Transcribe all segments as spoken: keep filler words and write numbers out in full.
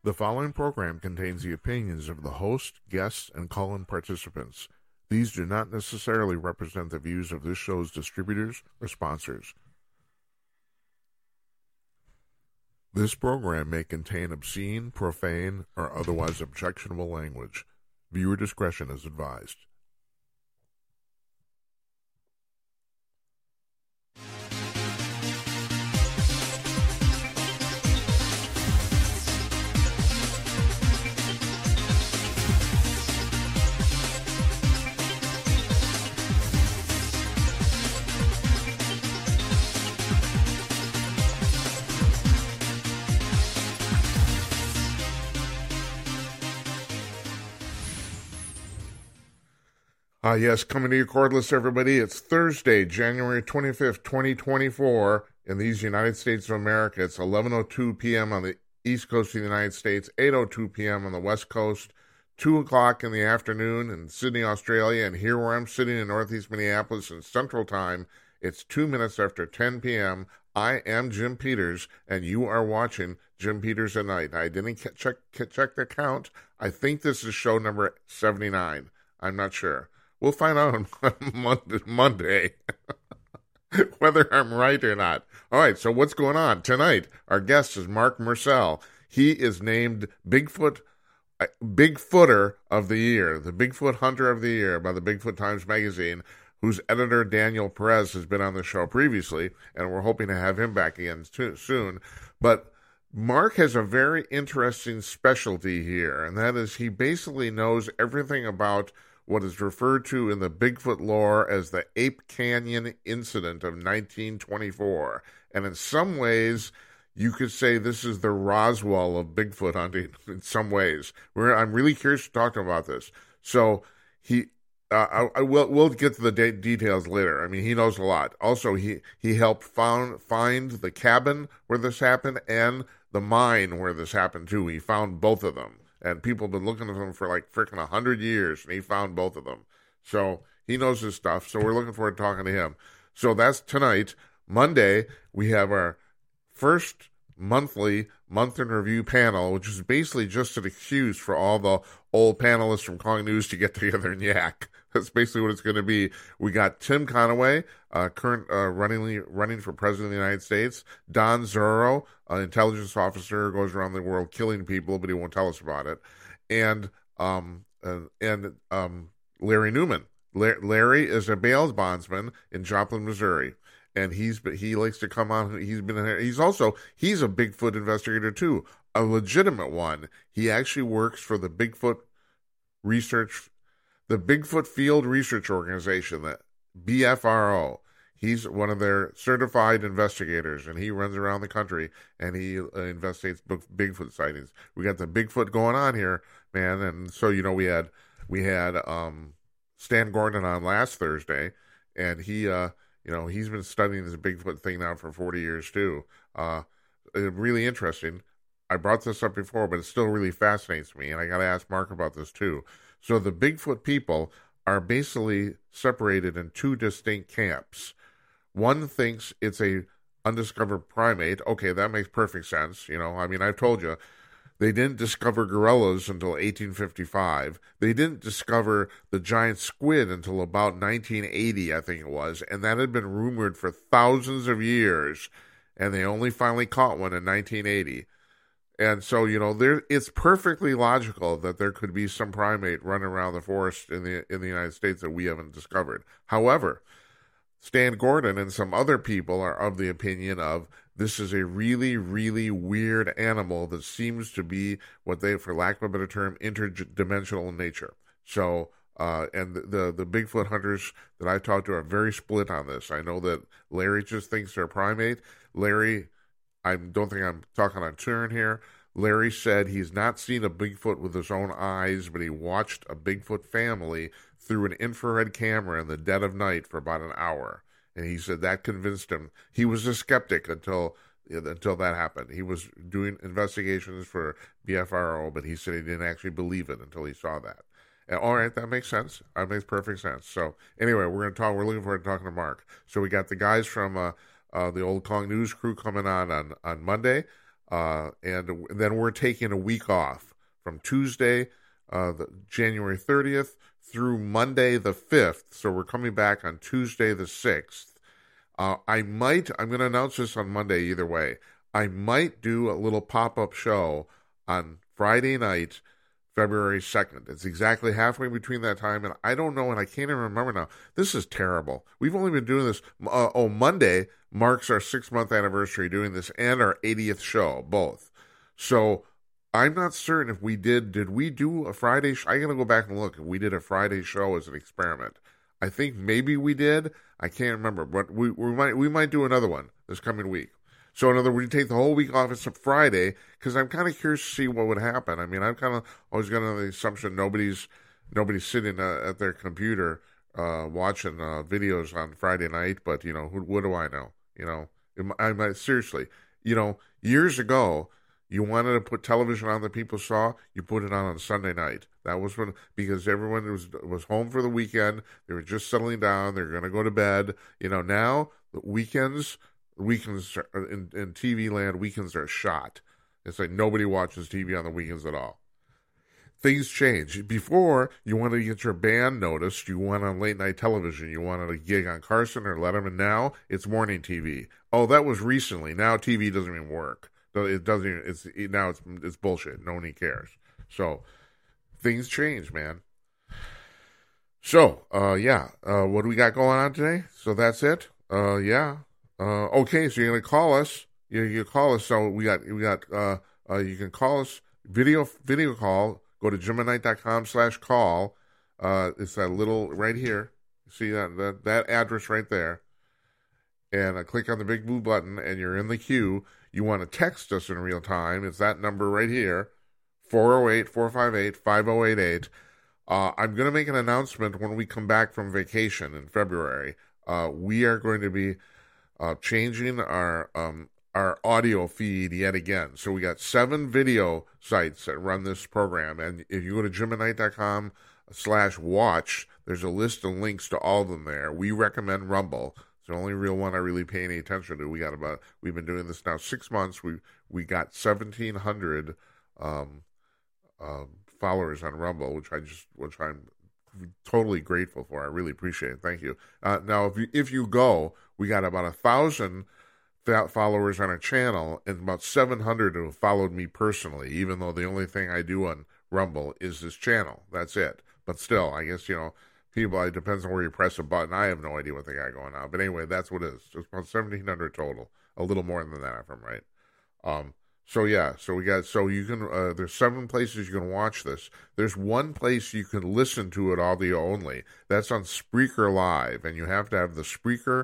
The following program contains the opinions of the host, guests, and call-in participants. These do not necessarily represent the views of this show's distributors or sponsors. This program may contain obscene, profane, or otherwise objectionable language. Viewer discretion is advised. Ah, yes, coming to you cordless, everybody. It's Thursday, January twenty-fifth, twenty twenty-four. In these United States of America, it's eleven oh two p.m. on the East Coast of the United States, eight oh two p.m. on the West Coast, two o'clock in the afternoon in Sydney, Australia, and here where I'm sitting in Northeast Minneapolis in Central Time, it's two minutes after ten p.m. I am Jim Peters, and you are watching Jim Peters at Night. I didn't check, check the count. I think this is show number seventy-nine. I'm not sure. We'll find out on Monday whether I'm right or not. All right, so what's going on? Tonight, our guest is Mark Mersell. He is named Bigfoot, uh, Bigfooter of the Year, the Bigfoot Hunter of the Year by the Bigfoot Times Magazine, whose editor, Daniel Perez, has been on the show previously, and we're hoping to have him back again too, soon. But Mark has a very interesting specialty here, and that is he basically knows everything about what is referred to in the Bigfoot lore as the Ape Canyon incident of nineteen twenty-four. And in some ways, you could say this is the Roswell of Bigfoot hunting in some ways. We're, I'm really curious to talk to him about this. So he, uh, I, I will, we'll get to the de- details later. I mean, he knows a lot. Also, he, he helped found, find the cabin where this happened and the mine where this happened too. He found both of them. And people have been looking at them for like freaking a hundred years, and he found both of them. So he knows his stuff. So we're looking forward to talking to him. So that's tonight. Monday, we have our first monthly month in review panel, which is basically just an excuse for all the old panelists from Kong News to get together and yak. That's basically what it's going to be. We got Tim Conaway, uh, current uh, running running for president of the United States. Don Zorro, an intelligence officer, goes around the world killing people, but he won't tell us about it. And um and, and um Larry Newman. La- Larry is a bail bondsman in Joplin, Missouri, and he's he likes to come on. He's been he's also he's a Bigfoot investigator too, a legitimate one. He actually works for the Bigfoot Research. The Bigfoot Field Research Organization, the B F R O. He's one of their certified investigators, and he runs around the country, and he uh, investigates Bigfoot sightings. We got the Bigfoot going on here, man, and so, you know, we had we had um, Stan Gordon on last Thursday, and he, uh, you know, he's been studying this Bigfoot thing now for forty years, too. Uh, really interesting. I brought this up before, but it still really fascinates me, and I got to ask Mark about this, too. So the Bigfoot people are basically separated in two distinct camps. One thinks it's a undiscovered primate. Okay, that makes perfect sense. You know, I mean, I've told you, they didn't discover gorillas until eighteen fifty-five. They didn't discover the giant squid until about nineteen eighty, I think it was, and that had been rumored for thousands of years, and they only finally caught one in nineteen eighty. And so, you know, there it's perfectly logical that there could be some primate running around the forest in the in the United States that we haven't discovered. However, Stan Gordon and some other people are of the opinion of this is a really, really weird animal that seems to be what they, for lack of a better term, interdimensional in nature. So, uh, and the, the the Bigfoot hunters that I talked to are very split on this. I know that Larry just thinks they're a primate. Larry, I don't think I'm talking on turn here. Larry said he's not seen a Bigfoot with his own eyes, but he watched a Bigfoot family through an infrared camera in the dead of night for about an hour. And he said that convinced him. He was a skeptic until until that happened. He was doing investigations for B F R O, but he said he didn't actually believe it until he saw that. And, all right, that makes sense. That makes perfect sense. So anyway, we're going to talk. We're looking forward to talking to Mark. So we got the guys from uh, uh, the old Kong News crew coming on on, on Monday. Uh, and then we're taking a week off from Tuesday, uh, the, January thirtieth, through Monday the fifth. So we're coming back on Tuesday the sixth. Uh, I might, I'm going to announce this on Monday either way. I might do a little pop-up show on Friday night, February second. It's exactly halfway between that time, and I don't know, and I can't even remember now. This is terrible. We've only been doing this, uh, oh, Monday marks our six-month anniversary doing this and our eightieth show, both. So I'm not certain if we did, did we do a Friday show? I'm going to go back and look if we did a Friday show as an experiment. I think maybe we did. I can't remember, but we, we might we might do another one this coming week. So in other words, we take the whole week off except Friday, because I'm kind of curious to see what would happen. I mean, I've kind of always got on the assumption nobody's nobody's sitting uh, at their computer uh, watching uh, videos on Friday night, but, you know, who, what do I know? You know, I might, seriously, you know, years ago, you wanted to put television on that people saw, you put it on on Sunday night. That was when, because everyone was was home for the weekend, they were just settling down, they're going to go to bed. You know, now, the weekends... Weekends are, in, in T V land, weekends are shot. It's like nobody watches T V on the weekends at all. Things change. Before, you wanted to get your band noticed. You went on late night television. You wanted a gig on Carson or Letterman. Now it's morning T V. Oh, that was recently. Now T V doesn't even work. It doesn't. Even, it's it, now it's it's bullshit. No one cares. So things change, man. So uh, yeah, uh, what do we got going on today? So that's it. Uh, yeah. Uh, okay, so you're gonna call us. You you call us. So we got we got. Uh, uh, you can call us video video call. Go to jim and knight dot com slash call. Uh, it's that little right here. See that that that address right there. And uh, click on the big blue button, and you're in the queue. You want to text us in real time. It's that number right here, four oh eight, four five eight, five oh eight eight. Uh, I'm going to make an announcement when we come back from vacation in February. Uh, we are going to be Uh, changing our um, our audio feed yet again. So we got seven video sites that run this program, and if you go to jim and knight dot com slash watch, there's a list of links to all of them there. We recommend Rumble. It's the only real one I really pay any attention to. We got about we've been doing this now six months. We we got seventeen hundred um, uh, followers on Rumble, which I just which I'm totally grateful for. I really appreciate it. Thank you. Uh, now, if you if you go, we got about a thousand followers on our channel, and about seven hundred who have followed me personally. Even though the only thing I do on Rumble is this channel, that's it. But still, I guess you know, people. It depends on where you press a button. I have no idea what they got going on. But anyway, that's what it is. It's about seventeen hundred total. A little more than that, if I'm right. Um. So yeah, so we got, so you can, uh, there's seven places you can watch this. There's one place you can listen to it audio only. That's on Spreaker Live, and you have to have the Spreaker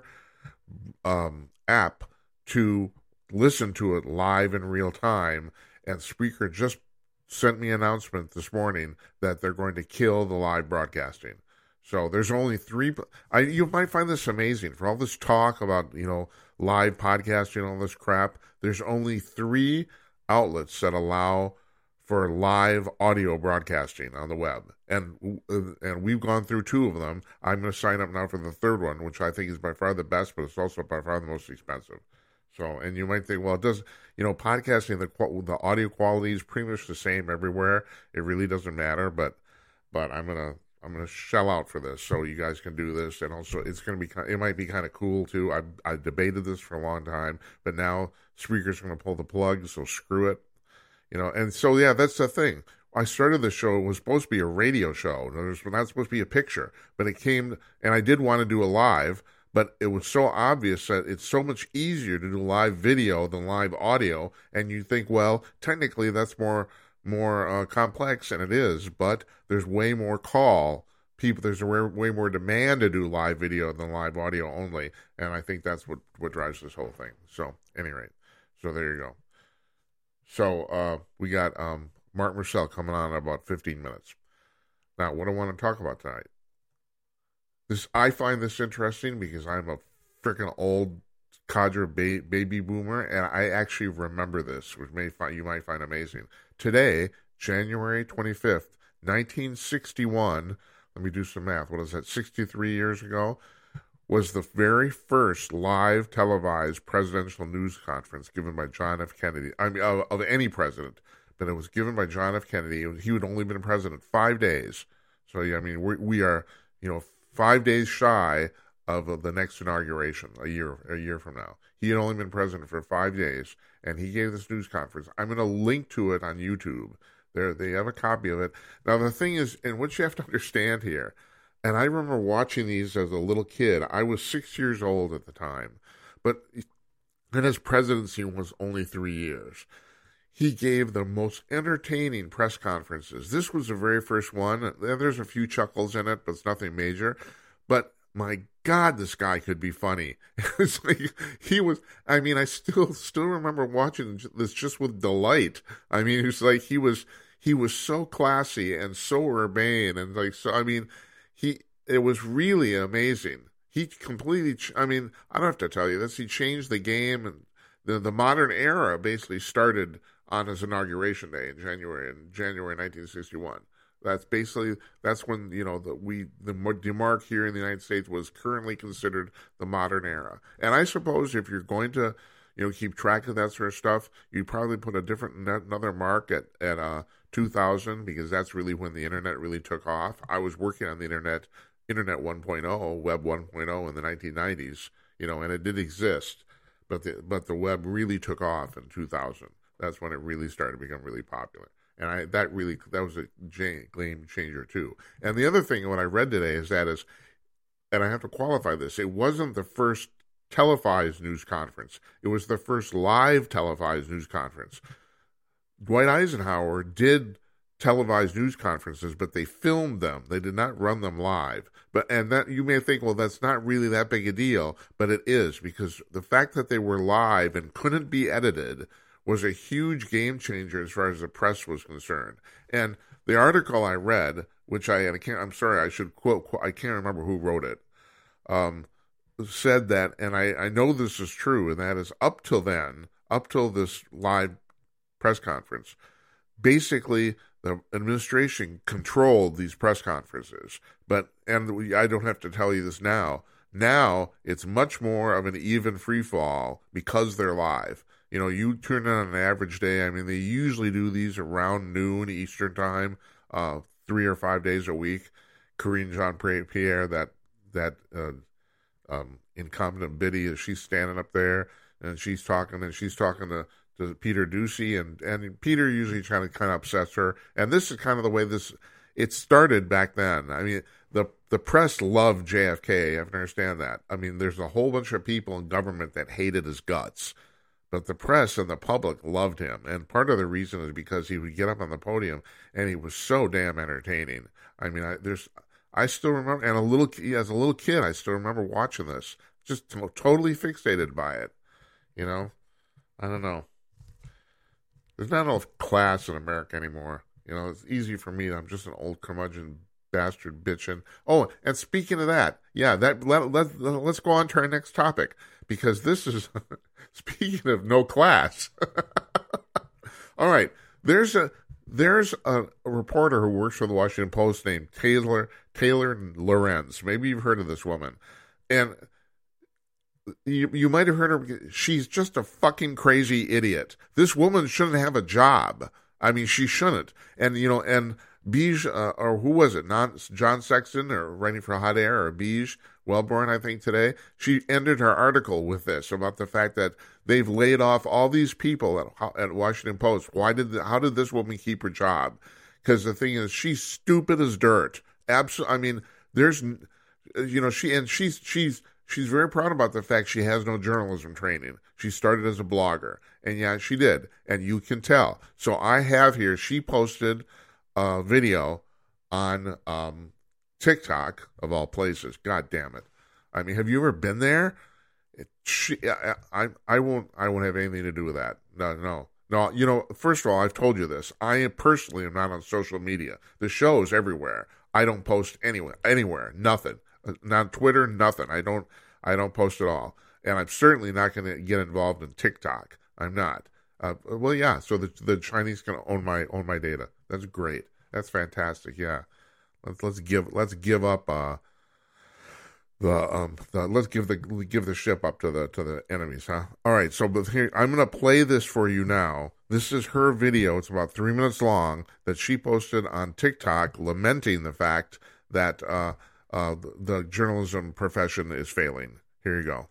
um, app to listen to it live in real time. And Spreaker just sent me an announcement this morning that they're going to kill the live broadcasting. So there's only three, I, you might find this amazing. For all this talk about, you know, live podcasting, all this crap, there's only three outlets that allow for live audio broadcasting on the web. And and we've gone through two of them. I'm going to sign up now for the third one, which I think is by far the best, but it's also by far the most expensive. So, and you might think, well, it does, you know, podcasting, the the audio quality is pretty much the same everywhere. It really doesn't matter, but but I'm going to I'm going to shell out for this so you guys can do this. And also, it's going to be, it might be kind of cool, too. I've, I've debated this for a long time, but now Spreaker's going to pull the plug, so screw it. You know, and so, yeah, that's the thing. I started the show, it was supposed to be a radio show. It was not supposed to be a picture, but it came, and I did want to do a live, but it was so obvious that it's so much easier to do live video than live audio. And you think, well, technically that's more... more uh, complex, and it is, but there's way more call people, there's a way, way more demand to do live video than live audio only, and I think that's what, what drives this whole thing. So, at any rate, so there you go. So, uh, we got um, Mark Marcel coming on in about fifteen minutes. Now, what I want to talk about tonight, this I find this interesting because I'm a freaking old cadre ba- baby boomer, and I actually remember this, which may find you might find amazing. Today, January twenty-fifth, nineteen sixty-one, let me do some math. What is that, sixty-three years ago? was the very first live televised presidential news conference given by John F. Kennedy. I mean, of, of any president, but it was given by John F. Kennedy. He had only been president five days. So, I mean, we, we are, you know, five days shy of the next inauguration, a year a year from now. He had only been president for five days, and he gave this news conference. I'm going to link to it on YouTube. There, they have a copy of it. Now, the thing is, and what you have to understand here, and I remember watching these as a little kid. I was six years old at the time, but and his presidency was only three years. He gave the most entertaining press conferences. This was the very first one. There's a few chuckles in it, but it's nothing major. But my God, this guy could be funny. It's like he was. I mean, I still still remember watching this just with delight. I mean, it was like he was he was so classy and so urbane, and like so. I mean, he it was really amazing. He completely. I mean, I don't have to tell you this. He changed the game, and the the modern era basically started on his inauguration day in January in January nineteen sixty-one. That's basically that's when you know the we the demarc here in the United States was currently considered the modern era. And I suppose if you're going to you know keep track of that sort of stuff, you'd probably put a different another mark at at uh, two thousand, because that's really when the internet really took off. I was working on the internet, internet one point oh, web one point oh in the nineteen nineties, you know, and it did exist, but the but the web really took off in two thousand. That's when it really started to become really popular. And I that really, that was a game changer too. And the other thing, what I read today is that is, and I have to qualify this, it wasn't the first televised news conference. It was the first live televised news conference. Dwight Eisenhower did televised news conferences, but they filmed them. They did not run them live. But and that you may think, well, that's not really that big a deal, but it is, because the fact that they were live and couldn't be edited was a huge game changer as far as the press was concerned. And the article I read, which I, and I can't, I'm sorry, I should quote, I can't remember who wrote it, um, said that, and I, I know this is true, and that is up till then, up till this live press conference, basically the administration controlled these press conferences. But, and we, I don't have to tell you this now, now it's much more of an even free fall because they're live. You know, you turn on an average day, I mean, they usually do these around noon Eastern time, uh, three or five days a week. Karine Jean-Pierre, that that uh, um, incompetent biddy, she's standing up there, and she's talking, and she's talking to, to Peter Doocy, and, and Peter usually trying to kind of upsets her. And this is kind of the way this, it started back then. I mean, the the press loved J F K, you have to understand that. I mean, there's a whole bunch of people in government that hated his guts. But the press and the public loved him, and part of the reason is because he would get up on the podium, and he was so damn entertaining. I mean, I, there's, I still remember, and a little as a little kid, I still remember watching this, just to, totally fixated by it. You know, I don't know. There's not enough class in America anymore. You know, it's easy for me. I'm just an old curmudgeon bastard bitching. Oh, and speaking of that, yeah, that let, let, let's go on to our next topic, because this is. Speaking of no class, all right. There's a there's a, a reporter who works for the Washington Post named Taylor Taylor Lorenz. Maybe you've heard of this woman, and you you might have heard her. She's just a fucking crazy idiot. This woman shouldn't have a job. I mean, she shouldn't. And you know, and Beige, uh, or who was it? Not John Sexton, or writing for Hot Air, or Beige Wellborn, I think today. She ended her article with this about the fact that they've laid off all these people at, at Washington Post. Why did the, how did this woman keep her job? Because the thing is, she's stupid as dirt. Absolutely. I mean, there's, you know, she and she's she's she's very proud about the fact she has no journalism training. She started as a blogger, and yeah, she did, and you can tell. So I have here. She posted a video on um, TikTok, of all places. God damn it! I mean, have you ever been there? It, she, I, I, I won't. I won't have anything to do with that. No, no, no. You know, first of all, I've told you this. I personally am not on social media. The show is everywhere. I don't post anywhere, anywhere, nothing. Not Twitter, nothing. I don't. I don't post at all, and I'm certainly not going to get involved in TikTok. I'm not. Uh, well, yeah. So the the Chinese can own my own my data. That's great. That's fantastic. Yeah. Let's let's give let's give up uh, the um the let's give the give the ship up to the to the enemies, huh? All right, so but here I'm gonna play this for you now. This is her video. It's about three minutes long that she posted on TikTok, lamenting the fact that uh uh the, the journalism profession is failing. Here you go.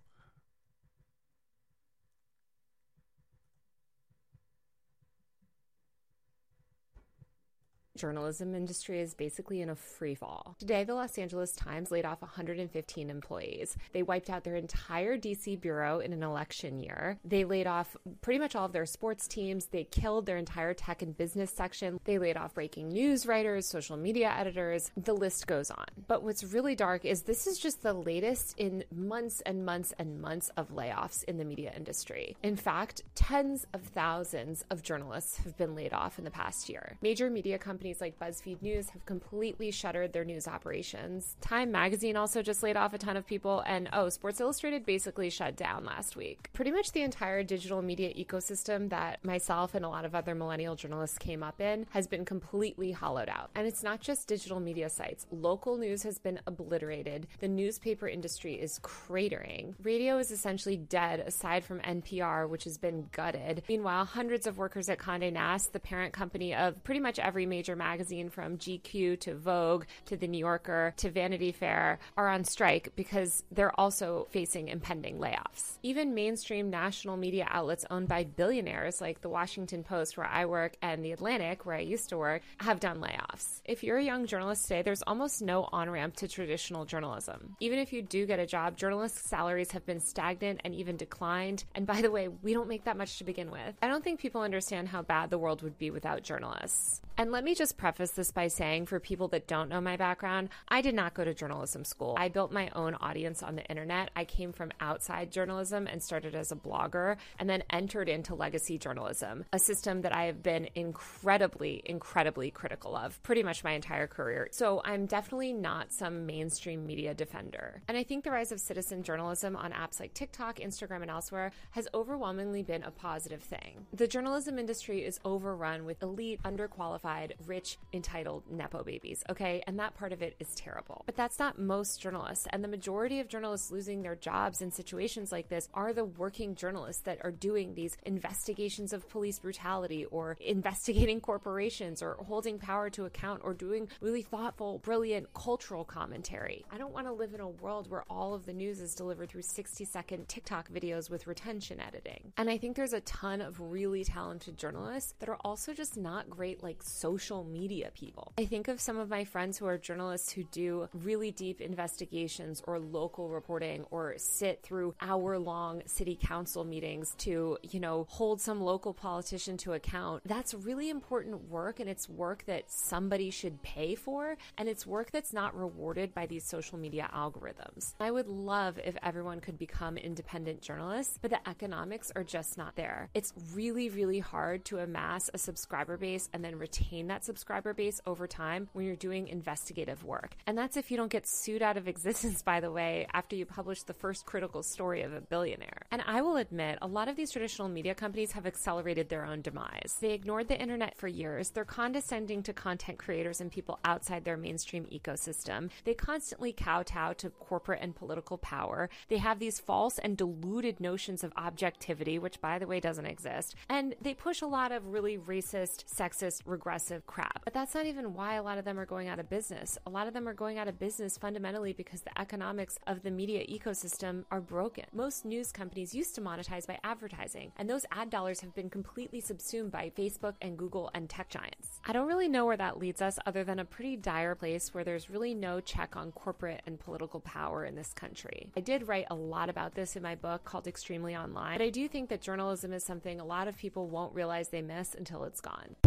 Journalism industry is basically in a free fall. Today, the Los Angeles Times laid off one hundred fifteen employees. They wiped out their entire D C bureau in an election year. They laid off pretty much all of their sports teams. They killed their entire tech and business section. They laid off breaking news writers, social media editors. The list goes on. But what's really dark is this is just the latest in months and months and months of layoffs in the media industry. In fact, tens of thousands of journalists have been laid off in the past year. Major media companies like BuzzFeed News have completely shuttered their news operations. Time Magazine also just laid off a ton of people, and oh, Sports Illustrated basically shut down last week. Pretty much the entire digital media ecosystem that myself and a lot of other millennial journalists came up in has been completely hollowed out. And it's not just digital media sites. Local news has been obliterated. The newspaper industry is cratering. Radio is essentially dead aside from N P R, which has been gutted. Meanwhile, hundreds of workers at Condé Nast, the parent company of pretty much every major magazine from G Q to Vogue to The New Yorker to Vanity Fair, are on strike because they're also facing impending layoffs. Even mainstream national media outlets owned by billionaires like The Washington Post, where I work, and The Atlantic, where I used to work, have done layoffs. If you're a young journalist today, there's almost no on-ramp to traditional journalism. Even if you do get a job, journalists' salaries have been stagnant and even declined. And by the way, we don't make that much to begin with. I don't think people understand how bad the world would be without journalists. And let me just preface this by saying, for people that don't know my background, I did not go to journalism school. I built my own audience on the internet. I came from outside journalism and started as a blogger, and then entered into legacy journalism, a system that I have been incredibly, incredibly critical of pretty much my entire career. So I'm definitely not some mainstream media defender. And I think the rise of citizen journalism on apps like TikTok, Instagram, and elsewhere has overwhelmingly been a positive thing. The journalism industry is overrun with elite, underqualified, rich, entitled Nepo babies, okay? And that part of it is terrible. But that's not most journalists. And the majority of journalists losing their jobs in situations like this are the working journalists that are doing these investigations of police brutality, or investigating corporations, or holding power to account, or doing really thoughtful, brilliant cultural commentary. I don't want to live in a world where all of the news is delivered through sixty second TikTok videos with retention editing. And I think there's a ton of really talented journalists that are also just not great, like, social media people. I think of some of my friends who are journalists who do really deep investigations or local reporting, or sit through hour-long city council meetings to, you know, hold some local politician to account. That's really important work, and it's work that somebody should pay for, and it's work that's not rewarded by these social media algorithms. I would love if everyone could become independent journalists, but the economics are just not there. It's really, really hard to amass a subscriber base and then retain that subscriber base over time when you're doing investigative work. And that's if you don't get sued out of existence, by the way, after you publish the first critical story of a billionaire. And I will admit, a lot of these traditional media companies have accelerated their own demise. They ignored the internet for years. They're condescending to content creators and people outside their mainstream ecosystem. They constantly kowtow to corporate and political power. They have these false and deluded notions of objectivity, which, by the way, doesn't exist. And they push a lot of really racist, sexist, regressive crap. But that's not even why a lot of them are going out of business. A lot of them are going out of business fundamentally because the economics of the media ecosystem are broken. Most news companies used to monetize by advertising, and those ad dollars have been completely subsumed by Facebook and Google and tech giants. I don't really know where that leads us, other than a pretty dire place where there's really no check on corporate and political power in this country. I did write a lot about this in my book called Extremely Online, but I do think that journalism is something a lot of people won't realize they miss until it's gone.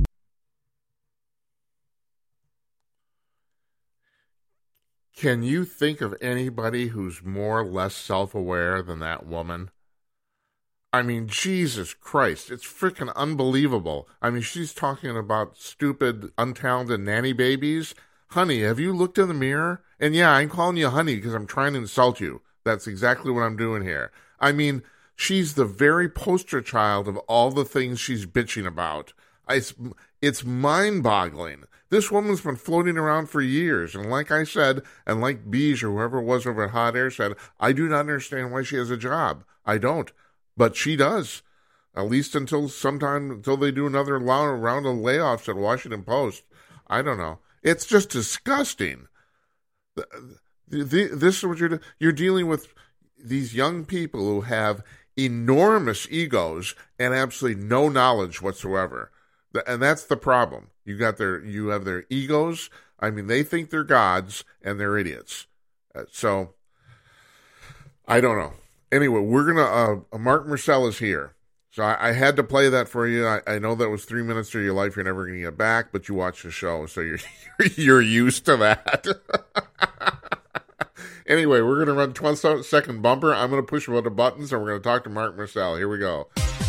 Can you think of anybody who's more or less self-aware than that woman? I mean, Jesus Christ, it's freaking unbelievable. I mean, she's talking about stupid, untalented nanny babies. Honey, have you looked in the mirror? And yeah, I'm calling you honey because I'm trying to insult you. That's exactly what I'm doing here. I mean, she's the very poster child of all the things she's bitching about. I, It's mind-boggling. This woman's been floating around for years, and like I said, and like Beige or whoever it was over at Hot Air said, I do not understand why she has a job. I don't, but she does. At least until sometime, until they do another round of layoffs at Washington Post. I don't know. It's just disgusting. The, the, this is what you're you're dealing with. These young people who have enormous egos and absolutely no knowledge whatsoever. And that's the problem. You got their, you have their egos. I mean, they think they're gods and they're idiots. Uh, so I don't know. Anyway, we're going to, uh, Mark Marcel is here. So I, I had to play that for you. I, I know that was three minutes of your life you're never going to get back, but you watch the show, so you're, you're used to that. Anyway, we're going to run twenty second bumper. I'm going to push one of the buttons and we're going to talk to Mark Marcel. Here we go.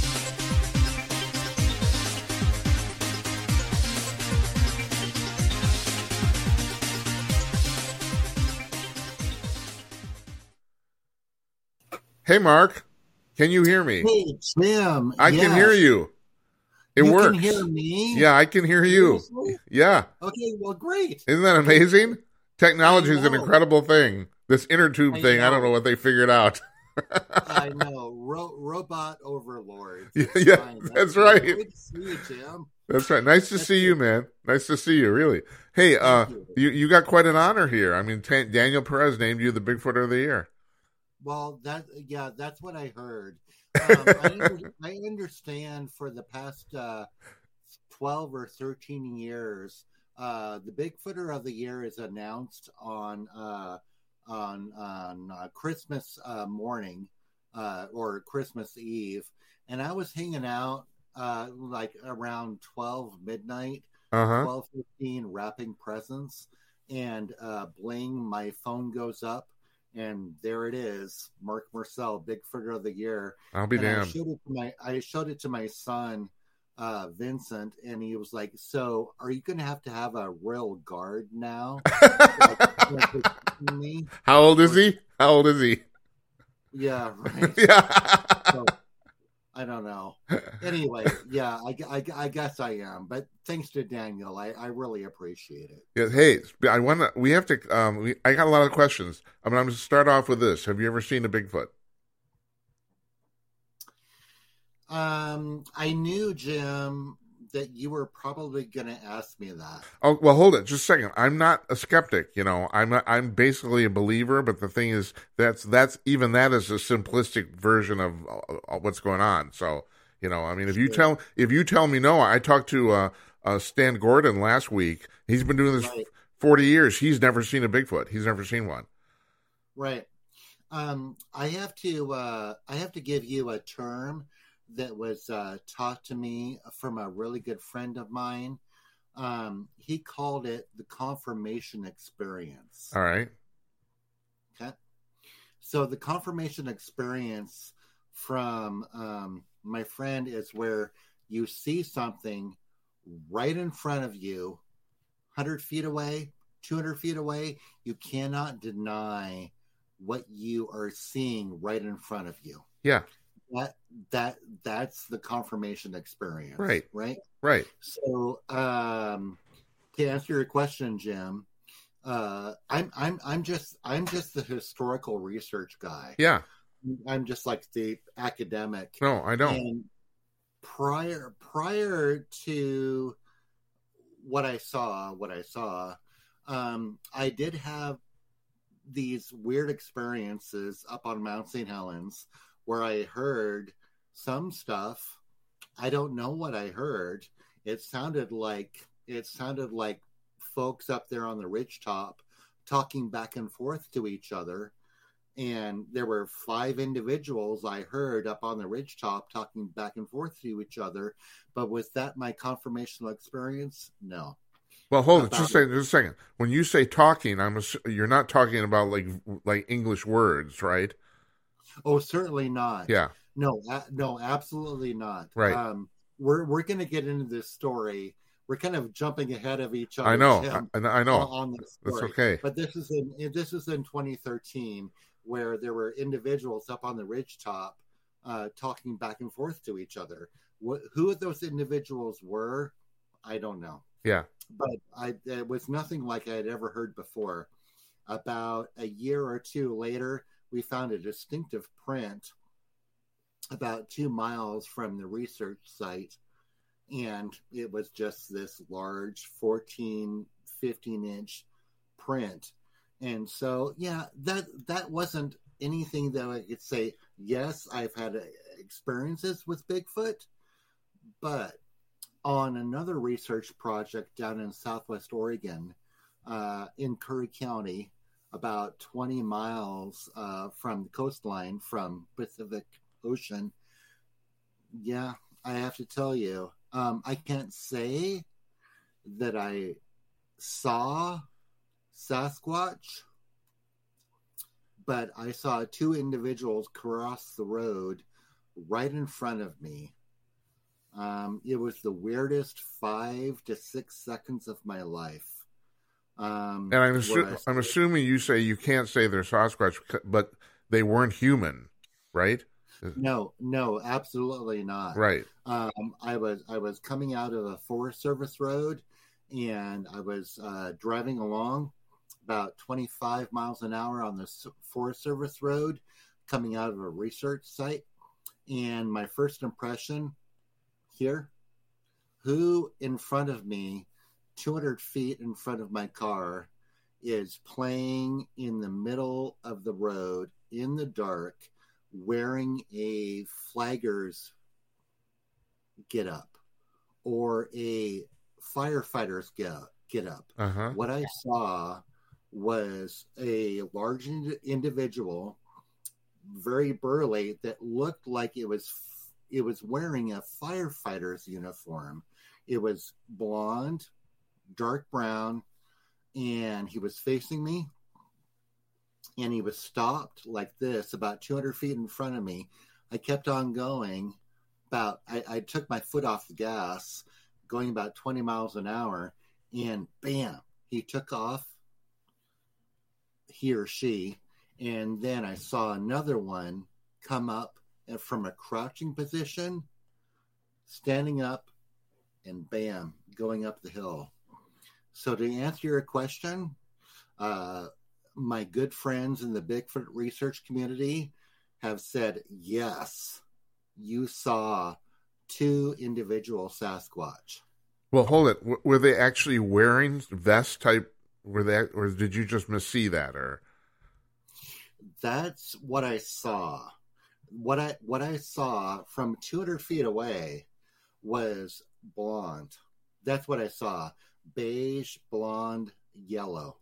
Hey, Mark, can you hear me? Hey, Jim. I yes. can hear you. It you works. You can hear me? Yeah, I can hear you. Seriously? Yeah. Okay, well, great. Isn't that amazing? Technology is an incredible thing. This inner tube I thing, know. I don't know what they figured out. I know. Ro- robot overlords. Yeah, yeah that's, that's right. Good to see you, Jim. That's right. Nice to that's see good. you, man. Nice to see you, really. Hey, uh, you. you you got quite an honor here. I mean, T- Daniel Perez named you the Bigfooter of the Year. Well, that yeah, that's what I heard. Um, I, under, I understand for the past uh, twelve or thirteen years, uh, the Bigfooter of the Year is announced on uh, on on uh, Christmas uh, morning uh, or Christmas Eve, and I was hanging out uh, like around twelve midnight, uh-huh. twelve fifteen, wrapping presents, and uh, bling, my phone goes up. And there it is, Mark Marcel, Bigfooter of the Year. I'll be and damned. I showed it to my, I showed it to my son, uh, Vincent, and he was like, "So, are you going to have to have a royal guard now?" like, like, me? How old is he? How old is he? Yeah, right. Yeah. So, I don't know. Anyway, yeah, I, I, I guess I am. But thanks to Daniel, I, I really appreciate it. Yeah, hey, I want to. We have to. Um, we, I got a lot of questions. I mean, I'm going to start off with this. Have you ever seen a Bigfoot? Um, I knew, Jim, that you were probably going to ask me that. Oh, well, hold it, just a second. I'm not a skeptic. You know, I'm not, I'm basically a believer. But the thing is, that's that's even that is a simplistic version of uh, what's going on. So, you know, I mean, if you Sure. tell if you tell me no, I talked to uh, uh, Stan Gordon last week. He's been doing this Right. forty years. He's never seen a Bigfoot. He's never seen one. Right. Um, I have to uh, I have to give you a term that was uh, taught to me from a really good friend of mine. Um, he called it the confirmation experience. All right. Okay. So the confirmation experience from um, my friend is where you see something right in front of you, one hundred feet away, two hundred feet away. You cannot deny what you are seeing right in front of you. Yeah. That that that's the confirmation experience. Right. Right. Right. So um, to answer your question, Jim, uh, I'm I'm I'm just I'm just the historical research guy. Yeah. I'm just like the academic. No, I don't. And prior prior to what I saw, what I saw, um, I did have these weird experiences up on Mount Saint Helens where I heard some stuff. I don't know what I heard. It sounded like it sounded like folks up there on the ridgetop talking back and forth to each other. And there were five individuals I heard up on the ridgetop talking back and forth to each other. But was that my confirmational experience? No. Well, hold it. Just, say, just a second. When you say talking, I'm ass- you're not talking about like like English words, right? Oh, certainly not. Yeah. No, a- no, absolutely not. Right. Um, we're we're going to get into this story. We're kind of jumping ahead of each other. I know. Tim, I, I know. On this story. That's okay. But this is in this is in twenty thirteen, where there were individuals up on the ridgetop uh, talking back and forth to each other. What, who those individuals were, I don't know. Yeah. But I, it was nothing like I had ever heard before. About a year or two later, we found a distinctive print about two miles from the research site. And it was just this large fourteen, fifteen inch print. And so, yeah, that, that wasn't anything that I could say, yes, I've had experiences with Bigfoot, but on another research project down in Southwest Oregon, uh, in Curry County, about twenty miles uh, from the coastline from Pacific Ocean. Yeah, I have to tell you, um, I can't say that I saw Sasquatch, but I saw two individuals cross the road right in front of me. Um, it was the weirdest five to six seconds of my life. Um, and I'm, assu- I, I'm assuming you say you can't say they're Sasquatch, but they weren't human, right? No, no, absolutely not. Right. Um, I was I was coming out of a Forest Service road, and I was uh, driving along about twenty-five miles an hour on the Forest Service road, coming out of a research site. And my first impression here, who in front of me, two hundred feet in front of my car, is playing in the middle of the road in the dark, wearing a flagger's get up or a firefighter's get, get up. Uh-huh. What I saw was a large ind- individual, very burly, that looked like it was it was wearing a firefighter's uniform. It was blonde, dark brown, and he was facing me. And he was stopped like this, about two hundred feet in front of me. I kept on going. About, I, I took my foot off the gas, going about twenty miles an hour, and bam, he took off, he or she. And then I saw another one come up from a crouching position, standing up, and bam, going up the hill. So to answer your question, uh, my good friends in the Bigfoot research community have said, yes, you saw two individual Sasquatch. Well, hold it. W- were they actually wearing vest type? Were they, or did you just missee that? Or that's what I saw. What I what I saw from two hundred feet away was blonde. That's what I saw: beige, blonde, yellow.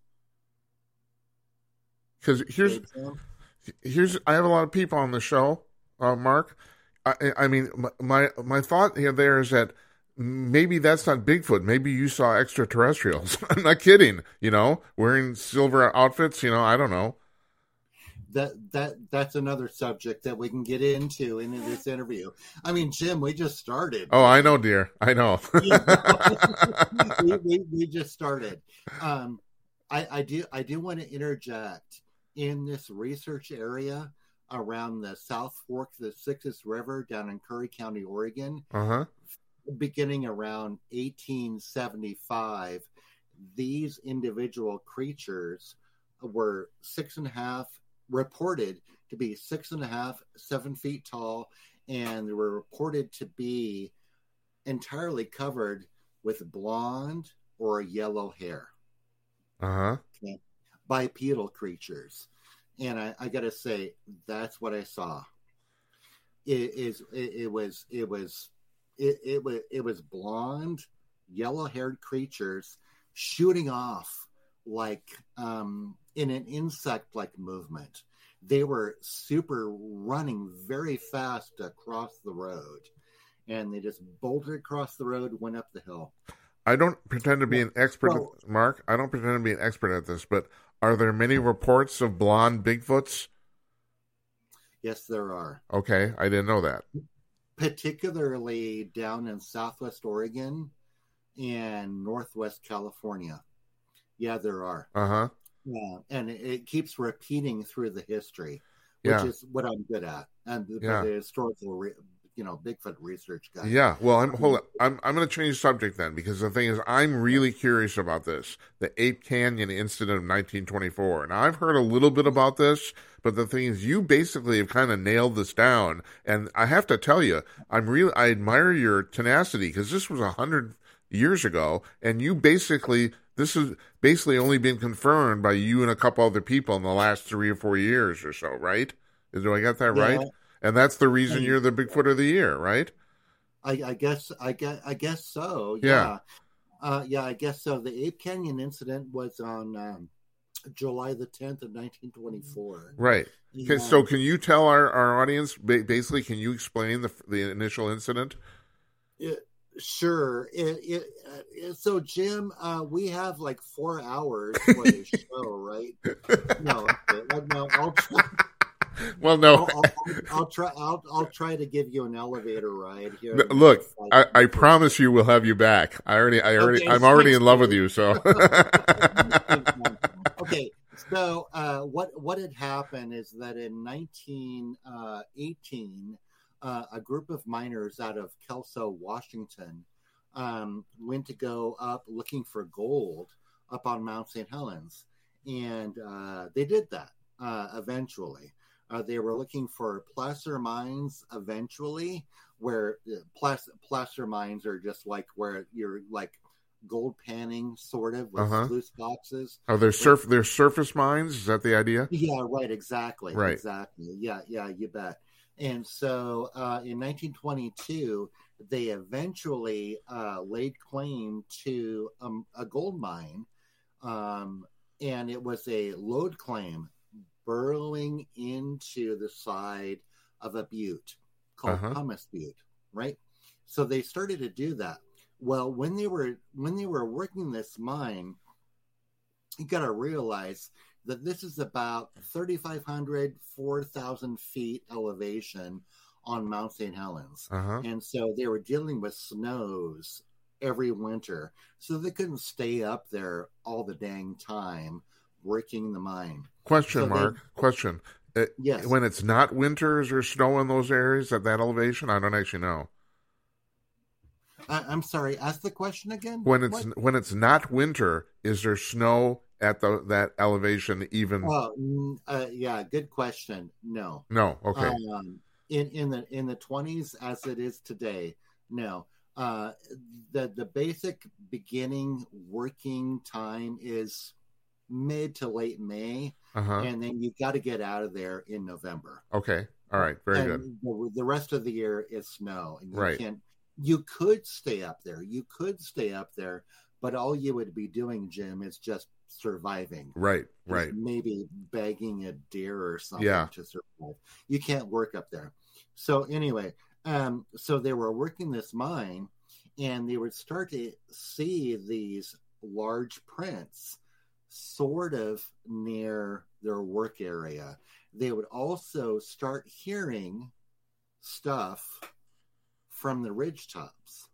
Because here's here's I have a lot of people on the show, uh, Mark. I, I mean, my my thought here there is that maybe that's not Bigfoot. Maybe you saw extraterrestrials. I'm not kidding. You know, wearing silver outfits. You know, I don't know. That that that's another subject that we can get into in this interview. I mean, Jim, we just started. Oh, I know, dear. I know. we, we, we just started. Um, I, I do I do want to interject in this research area around the South Fork of the Sixius River down in Curry County, Oregon. Uh-huh. Beginning around eighteen seventy-five, these individual creatures were six and a half, reported to be six and a half, seven feet tall, and they were reported to be entirely covered with blonde or yellow hair. Uh-huh. Okay. Bipedal creatures. And I, I gotta say, that's what I saw. It is it, it was it was it, it was it was blonde, yellow-haired creatures shooting off like um, in an insect-like movement. They were super running very fast across the road, and they just bolted across the road, went up the hill. I don't pretend to be an expert, Well, at, Mark. I don't pretend to be an expert at this, but are there many reports of blonde Bigfoots? Yes, there are. Okay, I didn't know that. Particularly down in Southwest Oregon and Northwest California. Yeah, there are. Uh-huh. Yeah, and it, it keeps repeating through the history, which Yeah. is what I'm good at, and the, Yeah. the historical, re, you know, Bigfoot research guy. Yeah, well, I'm hold on. I'm I'm going to change subject then, because the thing is, I'm really curious about this, the Ape Canyon incident of nineteen twenty-four. Now, I've heard a little bit about this, but the thing is, you basically have kind of nailed this down, and I have to tell you, I'm really I admire your tenacity, because this was a hundred years ago, and you basically this has basically only been confirmed by you and a couple other people in the last three or four years or so, right? Do I get that Yeah. right? And that's the reason you're the Bigfoot of the year, right? I, I guess I guess I guess so. Yeah. Yeah. Uh, yeah, I guess so. The Ape Canyon incident was on um, July the tenth of nineteen twenty-four. Right. Okay, Yeah. so can you tell our, our audience, ba- basically, can you explain the the initial incident? It, sure. It, it, uh, so, Jim, uh, we have like four hours for the show, right? No, okay. no, I'll try. Well, no. I'll, I'll, I'll try. I'll, I'll try to give you an elevator ride here. Look, I, I promise you, we'll have you back. I already, I already, Okay, I'm already thanks, in love with dude. you. So, Okay, so uh, what what had happened is that in nineteen eighteen, uh, a group of miners out of Kelso, Washington, um, went to go up looking for gold up on Mount Saint Helens, and uh, they did that uh, eventually. Uh, they were looking for placer mines eventually, where uh, placer, placer mines are just like where you're like gold panning, sort of, with Uh-huh. loose boxes. are there surf, there surface mines? Is that the idea? Yeah, right, exactly. Right. Exactly. Yeah, yeah, you bet. And so uh, in nineteen twenty-two, they eventually uh, laid claim to um, a gold mine, um, and it was a lode claim burrowing into the side of a butte called Uh-huh. Pumice Butte, right? So they started to do that. Well, when they were when they were working this mine, you got to realize that this is about thirty-five hundred, four thousand feet elevation on Mount Saint Helens. Uh-huh. And so they were dealing with snows every winter. So they couldn't stay up there all the dang time working the mine. Question, So they- Mark. Question. Uh, Yes. When it's not winter, is there snow in those areas at that elevation? I don't actually know. I, I'm sorry, ask the question again. When it's What? when it's not winter, is there snow at the that elevation? Even Oh, mm, uh, yeah, good question. No. no. Okay. Um, in in the in the twenties, as it is today, no. Uh, the the basic beginning working time is mid to late May, Uh huh. and then you got to get out of there in November. Okay. All right. Very good. And the, the rest of the year is snow, and you Right. can't. You could stay up there. You could stay up there, but all you would be doing, Jim, is just surviving. Right. Just Right. maybe bagging a deer or something Yeah. to survive. You can't work up there. So anyway, um, so they were working this mine, and they would start to see these large prints sort of near their work area. They would also start hearing stuff from the ridge tops.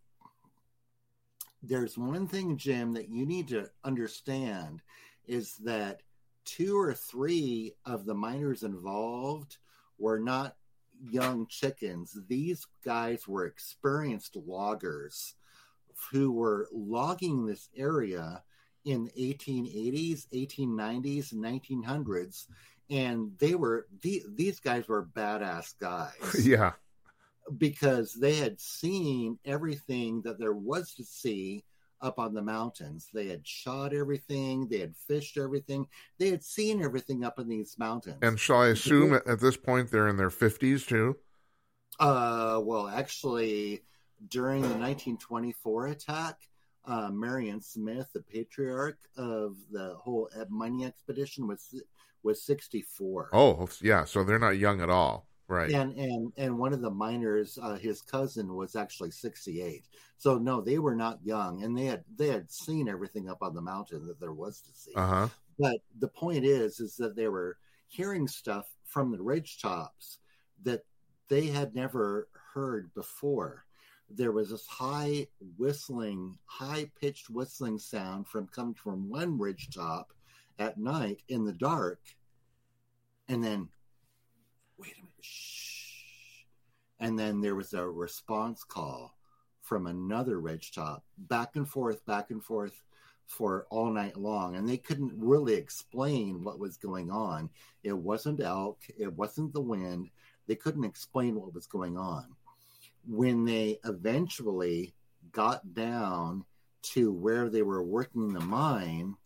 There's one thing, Jim, that you need to understand is that two or three of the miners involved were not young chickens. These guys were experienced loggers who were logging this area in the eighteen eighties, eighteen nineties, nineteen hundreds, and they were the, these guys were badass guys. Yeah. Because they had seen everything that there was to see up on the mountains. They had shot everything. They had fished everything. They had seen everything up in these mountains. And shall I assume at, at this point they're in their fifties too? Uh, well, actually, during the nineteen twenty-four attack, uh, Marion Smith, the patriarch of the whole mining expedition, was was sixty-four. Oh, yeah. So they're not young at all. Right. And and and one of the miners, uh, his cousin, was actually sixty-eight. So no, they were not young, and they had they had seen everything up on the mountain that there was to see. Uh huh. But the point is, is that they were hearing stuff from the ridge tops that they had never heard before. There was this high whistling, high pitched whistling sound from coming from one ridge top at night in the dark, and then wait a minute, shh. And then there was a response call from another ridgetop, back and forth, back and forth for all night long. And they couldn't really explain what was going on. It wasn't elk. It wasn't the wind. They couldn't explain what was going on. When they eventually got down to where they were working the mine,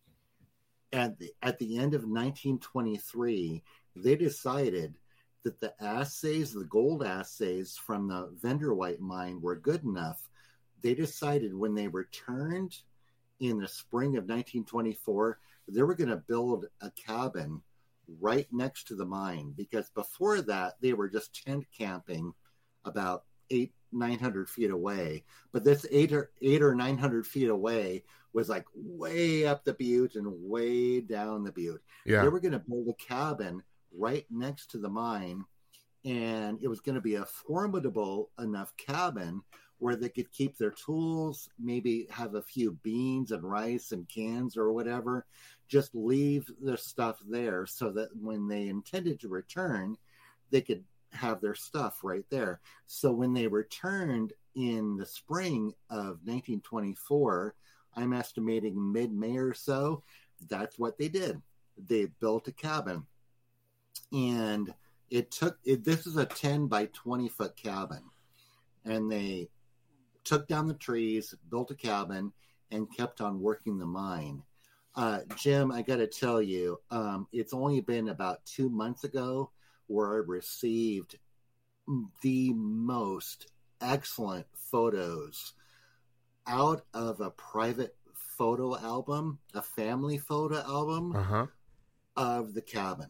at the, at the end of nineteen twenty-three, they decided that the assays, the gold assays from the Vanderwhite mine were good enough. They decided when they returned in the spring of nineteen twenty-four, they were going to build a cabin right next to the mine, because before that, they were just tent camping about eight, nine hundred feet away. But this eight or eight or nine hundred feet away was like way up the butte and way down the butte. Yeah. They were going to build a cabin right next to the mine, and it was going to be a formidable enough cabin where they could keep their tools, maybe have a few beans and rice and cans or whatever, just leave their stuff there so that when they intended to return, they could have their stuff right there. So when they returned in the spring of nineteen twenty-four, I'm estimating mid-May or so, that's what they did. They built a cabin. And it took, it, this is a ten by twenty foot cabin. And they took down the trees, built a cabin, and kept on working the mine. Uh, Jim, I got to tell you, um, it's only been about two months ago where I received the most excellent photos out of a private photo album, a family photo album Uh-huh. of the cabin.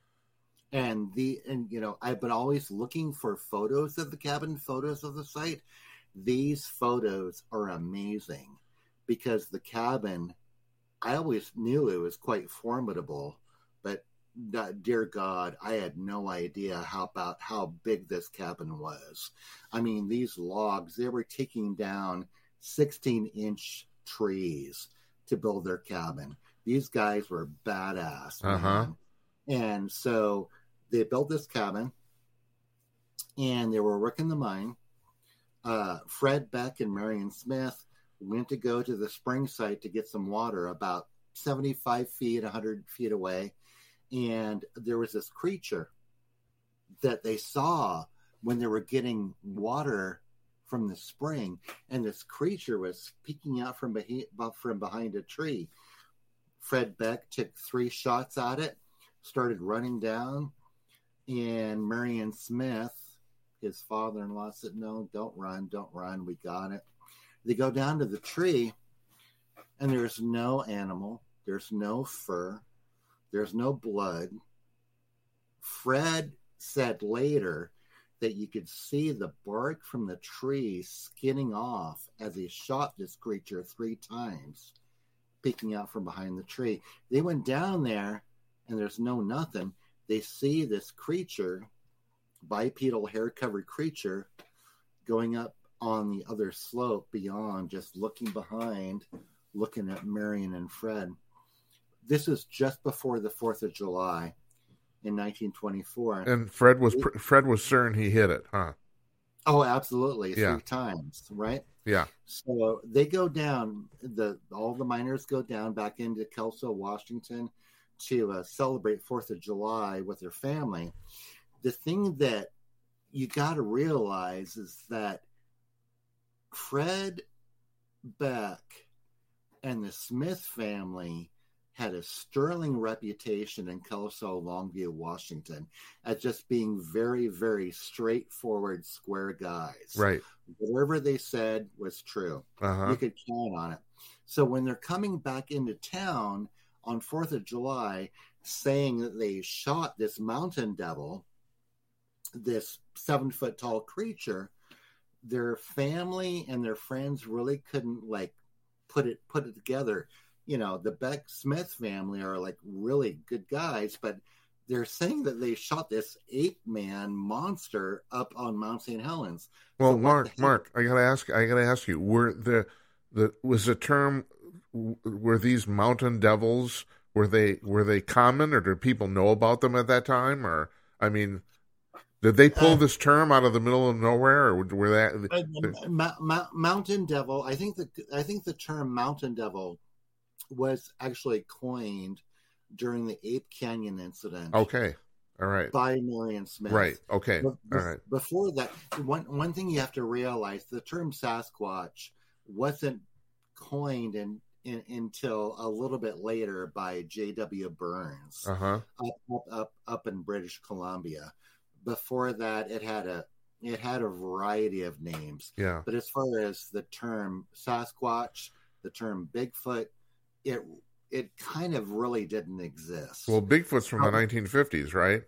And the, and you know, I've been always looking for photos of the cabin, photos of the site. These photos are amazing because the cabin, I always knew it was quite formidable, but uh, dear God, I had no idea how about how big this cabin was. I mean, these logs, they were taking down sixteen inch trees to build their cabin. These guys were badass. Uh-huh. Man. And so they built this cabin and they were working the mine. Uh, Fred Beck and Marion Smith went to go to the spring site to get some water about seventy-five feet, one hundred feet away. And there was this creature that they saw when they were getting water from the spring. And this creature was peeking out from, behind, from behind a tree. Fred Beck took three shots at it, started running down. And Marion Smith, his father-in-law, said, no, don't run, don't run. We got it. They go down to the tree, and there's no animal. There's no fur. There's no blood. Fred said later that you could see the bark from the tree skinning off as he shot this creature three times, peeking out from behind the tree. They went down there, and there's no nothing. They see this creature, bipedal hair-covered creature, going up on the other slope beyond, just looking behind, looking at Marion and Fred. This is just before the fourth of July in nineteen twenty-four. And Fred was Fred was certain he hit it, huh? Oh, absolutely. Yeah. Three times, right? Yeah. So they go down, the all the miners go down back into Kelso, Washington to uh, celebrate fourth of July with their family. The thing that you got to realize is that Fred Beck and the Smith family had a sterling reputation in Kelso, Longview, Washington, as just being very, very straightforward, square guys. Right. Whatever they said was true. Uh-huh. You could count on it. So when they're coming back into town on fourth of July, saying that they shot this mountain devil, this seven-foot tall creature, their family and their friends really couldn't like put it put it together. You know, the Beck Smith family are like really good guys, but they're saying that they shot this ape man monster up on Mount Saint Helens. Well, So Mark, Mark, I gotta ask, I gotta ask you, were the the was the term were these mountain devils were they were they common, or did people know about them at that time? Or I mean, Did they pull Uh, this term out of the middle of nowhere, or were that? uh, Ma- Ma- Mountain Devil. I think the I think the term Mountain Devil was actually coined during the Ape Canyon incident. Okay, all right, By Marion Smith. right, okay, Be- all right, Before that, one one thing you have to realize: the term Sasquatch wasn't coined in, in until a little bit later by J W Burns uh huh, up, up up up in British Columbia. Before that, it had a it had a variety of names. yeah. But as far as the term Sasquatch, the term Bigfoot, it it kind of really didn't exist. Well, Bigfoot's from the Um, nineteen fifties, right?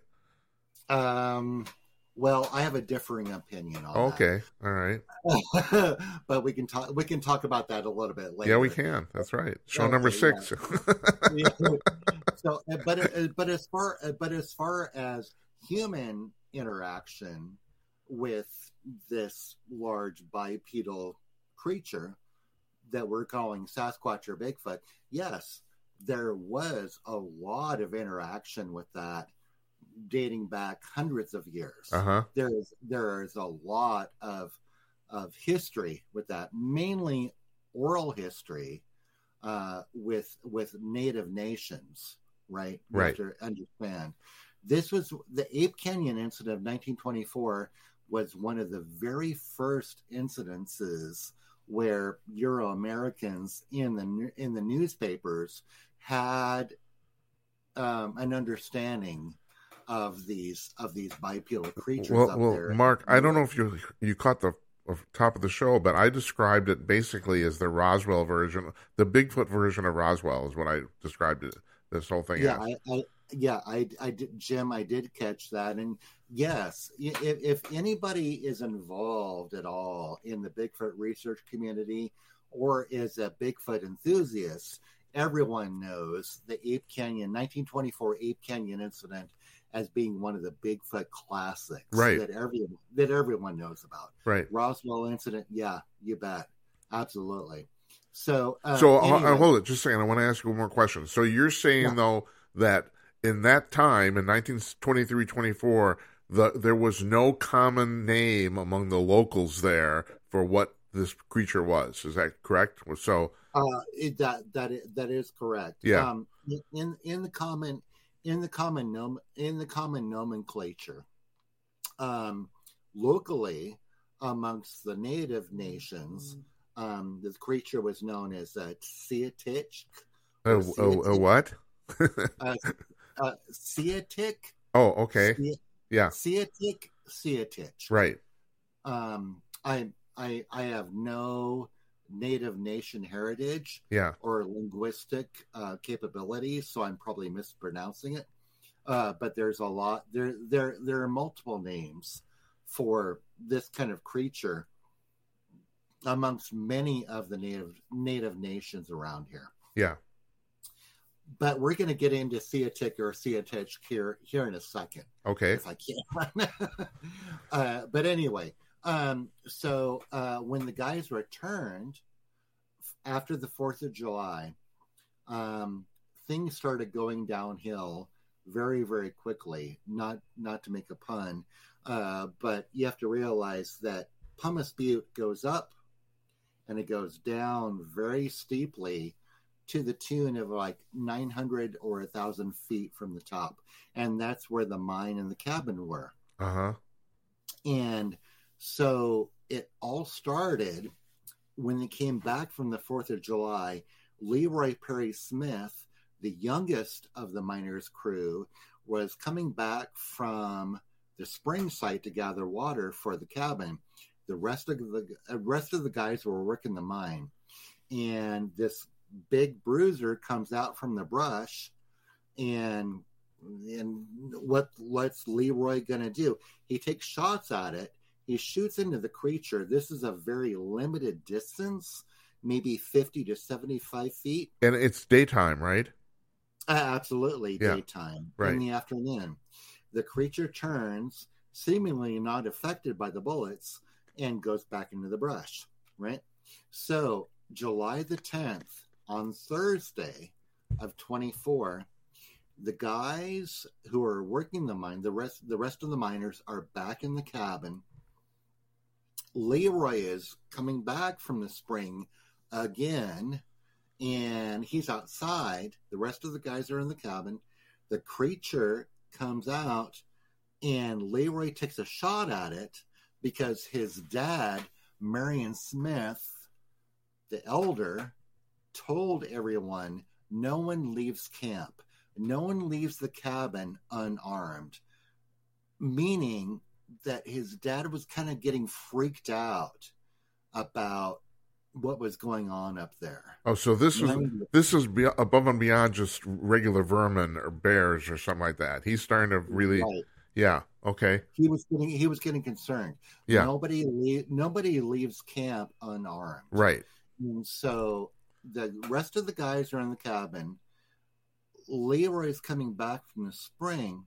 Um, well, I have a differing opinion on Okay, all right. that. But we can talk. We can talk about that a little bit later. Yeah, we can. That's right. Show Okay, number yeah. six. Yeah. So, uh, but uh, but as far uh, but as far as human interaction with this large bipedal creature that we're calling Sasquatch or Bigfoot, yes, there was a lot of interaction with that, dating back hundreds of years. Uh huh. There is there is a lot of of history with that, mainly oral history uh, with with native nations. Right, we Right. have to understand. This was the Ape Canyon incident of nineteen twenty-four. Was one of the very first incidences where Euro Americans in the in the newspapers had um, an understanding of these of these bipedal creatures Well, up well, there. Mark, I don't know if you you caught the uh, top of the show, but I described it basically as the Roswell version, the Bigfoot version of Roswell is what I described it. This whole thing. Yeah, as. I, I yeah, I, I did, Jim, I did catch that, and yes, if, if anybody is involved at all in the Bigfoot research community or is a Bigfoot enthusiast, everyone knows the Ape Canyon nineteen twenty-four Ape Canyon incident as being one of the Bigfoot classics, Right. that everyone that everyone knows about. Right. Roswell incident, yeah, you bet, absolutely. So, uh, So uh, anyway, hold it, just a second. I want to ask you one more question. So you're saying Yeah. though that in that time in nineteen twenty-three twenty-four, the there was no common name among the locals there for what this creature was. Is that correct? So Uh, it, that that is, that is correct. Yeah. Um, in in the common in the common nom in the common nomenclature, um, locally amongst the native nations, um, the creature was known as a Siatich. a, a, a what? Uh, uh, Siatic. Oh, okay. Yeah. Siatic. Siatich. Right. Um, I I I have no native nation heritage Yeah. or linguistic uh, capabilities, so I'm probably mispronouncing it. Uh, but there's a lot there. There there are multiple names for this kind of creature amongst many of the native native nations around here. Yeah. But we're going to get into Siatic or Siatich here here in a second, Okay. if I can. uh, but anyway, um, so uh, when the guys returned after the Fourth of July, um, things started going downhill very, very quickly. Not not to make a pun, uh, but you have to realize that Pumice Butte goes up and it goes down very steeply to the tune of like nine hundred or one thousand feet from the top. And that's where the mine and the cabin were. Uh-huh. And so it all started when they came back from the Fourth of July. Leroy Perry Smith, the youngest of the miners' crew, was coming back from the spring site to gather water for the cabin. The rest of the uh, rest of the guys were working the mine, and this big bruiser comes out from the brush, and and what what's Leroy gonna do? He takes shots at it. He shoots into the creature. This is a very limited distance, maybe fifty to seventy-five feet. And it's daytime, right? Uh, absolutely, Yeah, daytime, right. in the afternoon. The creature turns, seemingly not affected by the bullets, and goes back into the brush, right? So July the tenth, on Thursday of twenty-four, The guys who are working the mine, the rest, the rest of the miners are back in the cabin. Leroy is coming back from the spring again, and he's outside. The rest of the guys are in the cabin. The creature comes out, and Leroy takes a shot at it because his dad, Marion Smith, the elder, told everyone, no one leaves camp. No one leaves the cabin unarmed, meaning that his dad was kind of getting freaked out about what was going on up there. Oh, so this is this is be- above and beyond just regular vermin or bears or something like that. He's starting to really, right. yeah, okay. He was getting he was getting concerned. Yeah, nobody le- nobody leaves camp unarmed. Right. And so the rest of the guys are in the cabin. Leroy's coming back from the spring,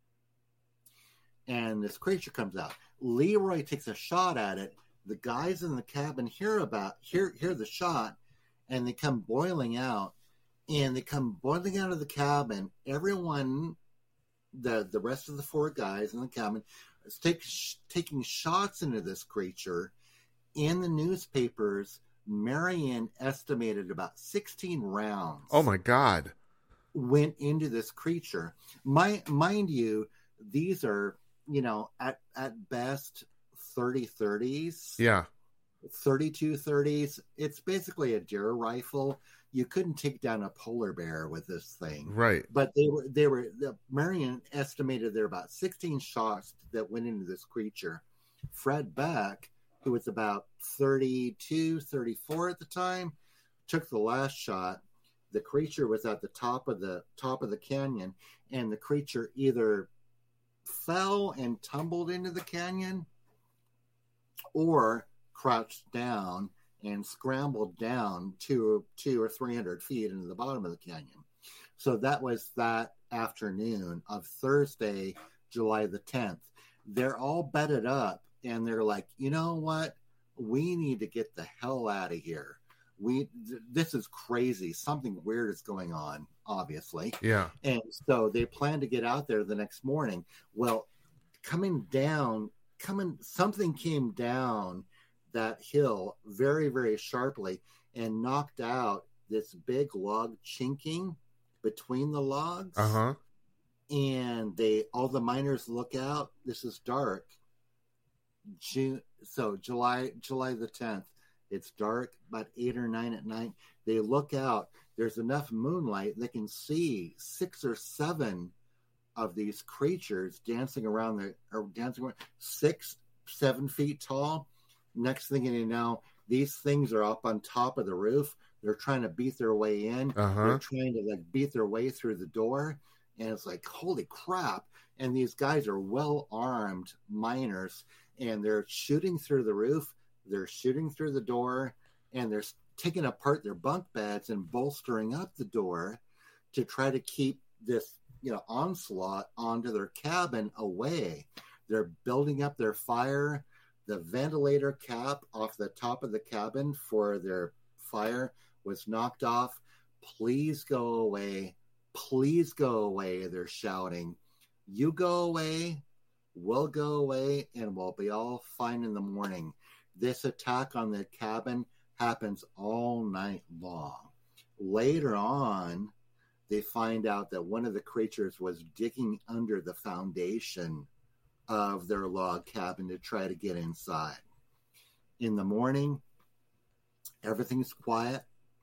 and this creature comes out. Leroy takes a shot at it. The guys in the cabin hear about hear hear the shot, and they come boiling out. And they come boiling out of the cabin. Everyone, the the rest of the four guys in the cabin, is take, taking shots into this creature. In the newspapers, Marion estimated about sixteen rounds. Oh my God. Went into this creature. My, mind you, these are, you know, at, at best thirty thirties. Yeah. thirty-two thirties. It's basically a deer rifle. You couldn't take down a polar bear with this thing. Right. But they were, they were, the Marion estimated there were about sixteen shots that went into this creature. Fred Beck, who was about thirty-two, thirty-four at the time, took the last shot. The creature was at the top of the top of the canyon, and the creature either fell and tumbled into the canyon or crouched down and scrambled down two, two or three hundred feet into the bottom of the canyon. So that was that afternoon of Thursday, July the tenth. They're all bedded up, and they're like, you know what? We need to get the hell out of here. We th- this is crazy. Something weird is going on, obviously. Yeah. And so they plan to get out there the next morning. Well, coming down, coming something came down that hill very, very sharply and knocked out this big log chinking between the logs. Uh-huh. And they all the miners look out. This is dark. June so July July the tenth. It's dark, about eight or nine at night. They look out. There's enough moonlight. They can see six or seven of these creatures dancing around the, or dancing around, six, seven feet tall. Next thing you know, these things are up on top of the roof. They're trying to beat their way in. Uh-huh. They're trying to like beat their way through the door. And it's like, holy crap. And these guys are well-armed miners, and they're shooting through the roof. They're shooting through the door, and they're taking apart their bunk beds and bolstering up the door to try to keep this, you know, onslaught onto their cabin away. They're building up their fire. The ventilator cap off the top of the cabin for their fire was knocked off. Please go away. Please go away, they're shouting. You go away, we'll go away, and we'll be all fine in the morning. This attack on the cabin happens all night long. Later on, they find out that one of the creatures was digging under the foundation of their log cabin to try to get inside. In the morning, everything's quiet.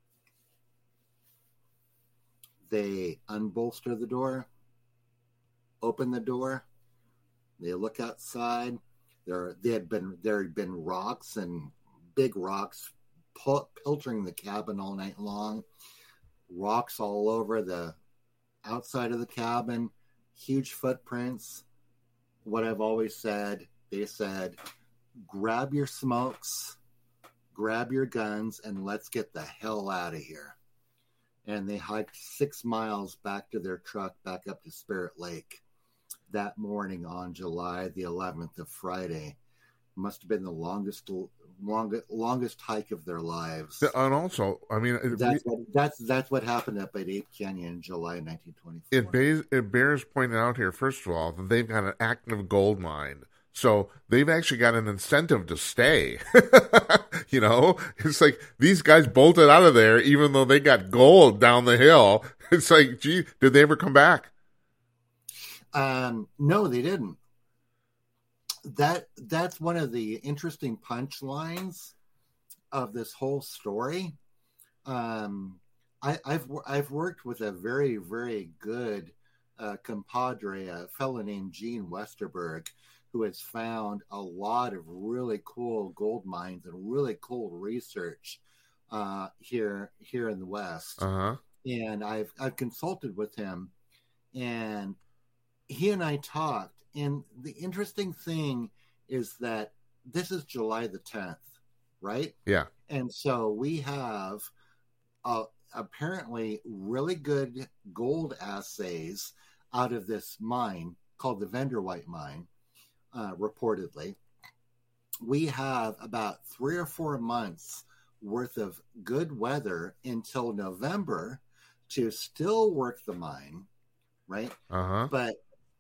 They unbolster the door, open the door. They look outside. There, they had been there had been rocks and big rocks pil- piltering the cabin all night long. Rocks all over the outside of the cabin. Huge footprints. What I've always said, they said, grab your smokes, grab your guns, and let's get the hell out of here. And they hiked six miles back to their truck, back up to Spirit Lake that morning on July the eleventh of Friday. Must have been the longest longest longest hike of their lives. And also, I mean, it, that's what, that's that's what happened up at Ape Canyon in July nineteen twenty-four. It bears, it bears pointing out here, first of all, that they've got an active gold mine. So they've actually got an incentive to stay. You know, it's like these guys bolted out of there even though they got gold down the hill. It's like, gee, did they ever come back? Um, no, they didn't. That that's one of the interesting punchlines of this whole story. Um, I, I've I've worked with a very very good uh, compadre, a fellow named Gene Westerberg, who has found a lot of really cool gold mines and really cool research uh, here here in the West. Uh-huh. And I've I've consulted with him, and he and I talked. And the interesting thing is that this is July the tenth, right? Yeah. And so we have uh, apparently really good gold assays out of this mine called the Vanderwhite mine. Uh, reportedly, we have about three or four months worth of good weather until November to still work the mine, right? Uh-huh. But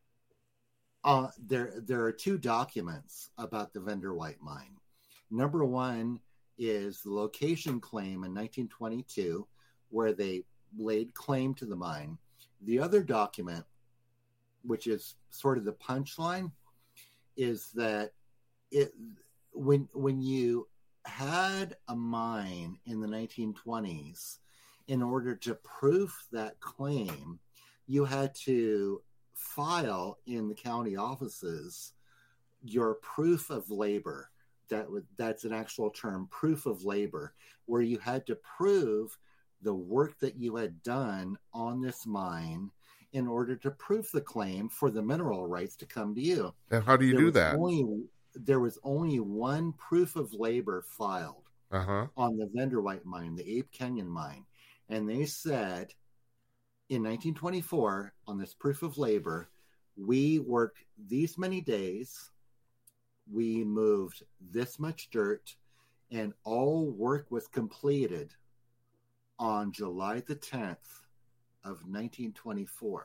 uh, there there are two documents about the Vanderwhite mine. Number one is the location claim in nineteen twenty-two, where they laid claim to the mine. The other document, which is sort of the punchline, is that it when when you had a mine in the nineteen twenties, in order to prove that claim, you had to file in the county offices your proof of labor. That would that's an actual term, proof of labor, where you had to prove the work that you had done on this mine in order to prove the claim for the mineral rights to come to you. And how do you there do that? Only, there was only one proof of labor filed uh-huh. on the Vanderwhite mine, the Ape Canyon mine. And they said in nineteen twenty-four, on this proof of labor, we worked these many days, we moved this much dirt, and all work was completed on July the tenth of nineteen twenty-four.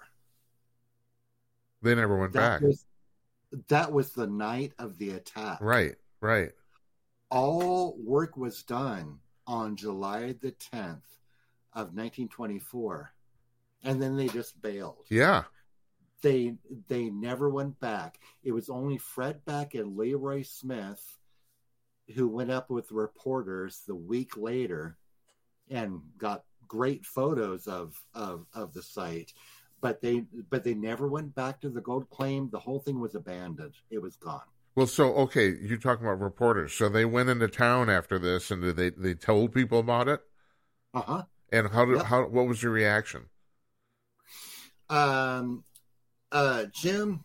They never went that back. Was, that was the night of the attack. Right, right. All work was done on July the tenth of nineteen twenty-four. And then they just bailed. Yeah. They they never went back. It was only Fred Beck and Leroy Smith who went up with reporters the week later and got great photos of, of, of the site. But they but they never went back to the gold claim. The whole thing was abandoned. It was gone. Well, so, okay, you're talking about reporters. So they went into town after this and they, they told people about it? Uh-huh. And how did Yep. how what was your reaction? Um, uh, Jim,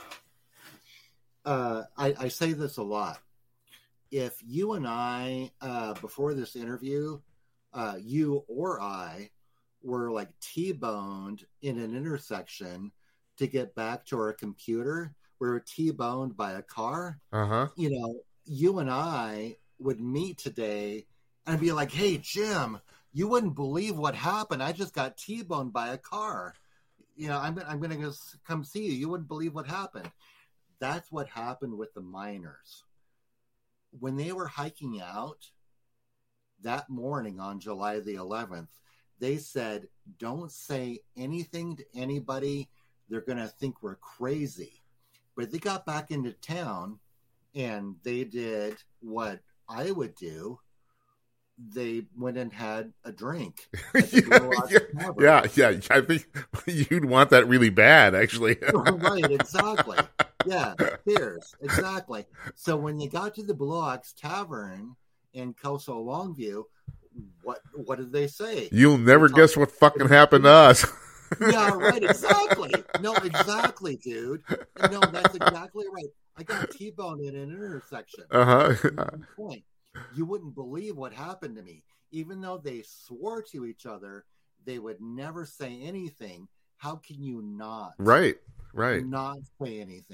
uh, I, I say this a lot. If you and I, uh, before this interview, uh, you or I were like T-boned in an intersection to get back to our computer, we were T-boned by a car, Uh-huh. you know, you and I would meet today and be like, hey, Jim, you wouldn't believe what happened. I just got T-boned by a car. You know, I'm, I'm going to come see you. You wouldn't believe what happened. That's what happened with the miners. When they were hiking out that morning on July the eleventh, they said, don't say anything to anybody. They're going to think we're crazy. But they got back into town and they did what I would do. They went and had a drink. yeah, yeah, yeah, yeah. I think you'd want that really bad, actually. Right, exactly. Yeah, cheers. Exactly. So when they got to the Blue Ox Tavern in Kelso Longview, what what did they say? You'll never They guess what fucking happened to us. Yeah, right, exactly. No, exactly, dude. No, that's exactly right. I got T-boned in an intersection. Uh-huh. Point. You wouldn't believe what happened to me. Even though they swore to each other, they would never say anything. How can you not? Right, right. Not say anything.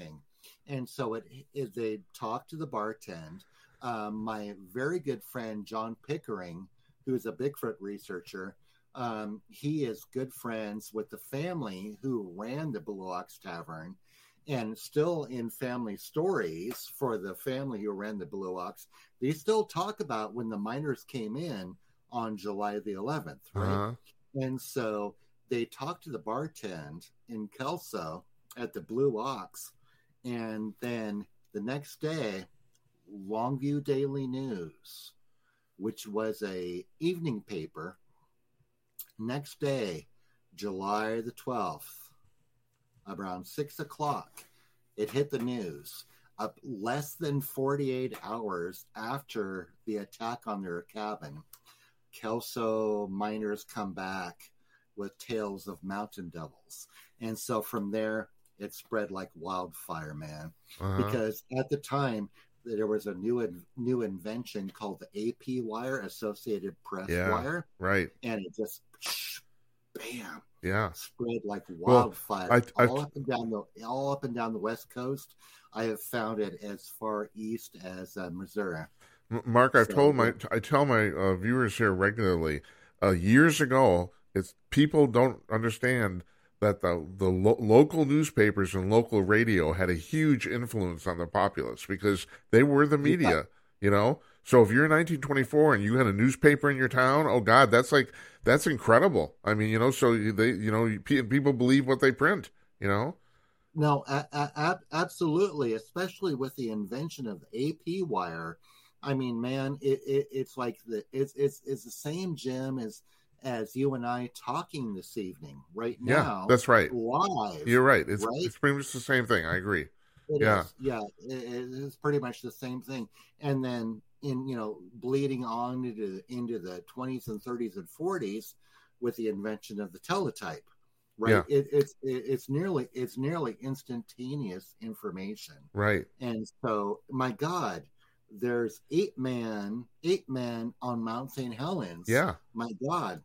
And so it, it they talked to the bartend. Um, my very good friend John Pickering, who's a Bigfoot researcher, um, he is good friends with the family who ran the Blue Ox Tavern, and still in family stories for the family who ran the Blue Ox, they still talk about when the miners came in on July the eleventh, right? Uh-huh. And so they talked to the bartend in Kelso at the Blue Ox, and then the next day, Longview Daily News, which was a evening paper, next day, July the twelfth, around six o'clock, it hit the news. Up less than forty-eight hours after the attack on their cabin, Kelso miners come back with tales of mountain devils. And so from there, it spread like wildfire, man. Uh-huh. Because at the time, there was a new new invention called the A P wire, Associated Press yeah, wire. Right. And it just, bam, yeah, spread like wildfire. Well, I, all up and down the all up and down the West Coast. I have found it as far east as uh, Missouri. Mark, I've so, told my I tell my uh, viewers here regularly. Uh, years ago, it's people don't understand that the the lo- local newspapers and local radio had a huge influence on the populace because they were the media, yeah. you know. So if you're in nineteen twenty-four and you had a newspaper in your town, oh God, that's like that's incredible. I mean, you know, so they, you know, people believe what they print, you know. No, a- a- absolutely, especially with the invention of A P wire. I mean, man, it, it it's like the it's it's it's the same, Jim, as as you and I talking this evening right now. Yeah, that's right. Live. You're right. It's right? it's pretty much the same thing. I agree. It yeah, is. yeah, it, it's pretty much the same thing. And then in you know bleeding on into into the twenties and thirties and forties with the invention of the teletype. Right. Yeah. It, it's it, it's nearly it's nearly instantaneous information. Right. And so, my God, there's eight man eight men on Mount Saint Helens. Yeah. My God.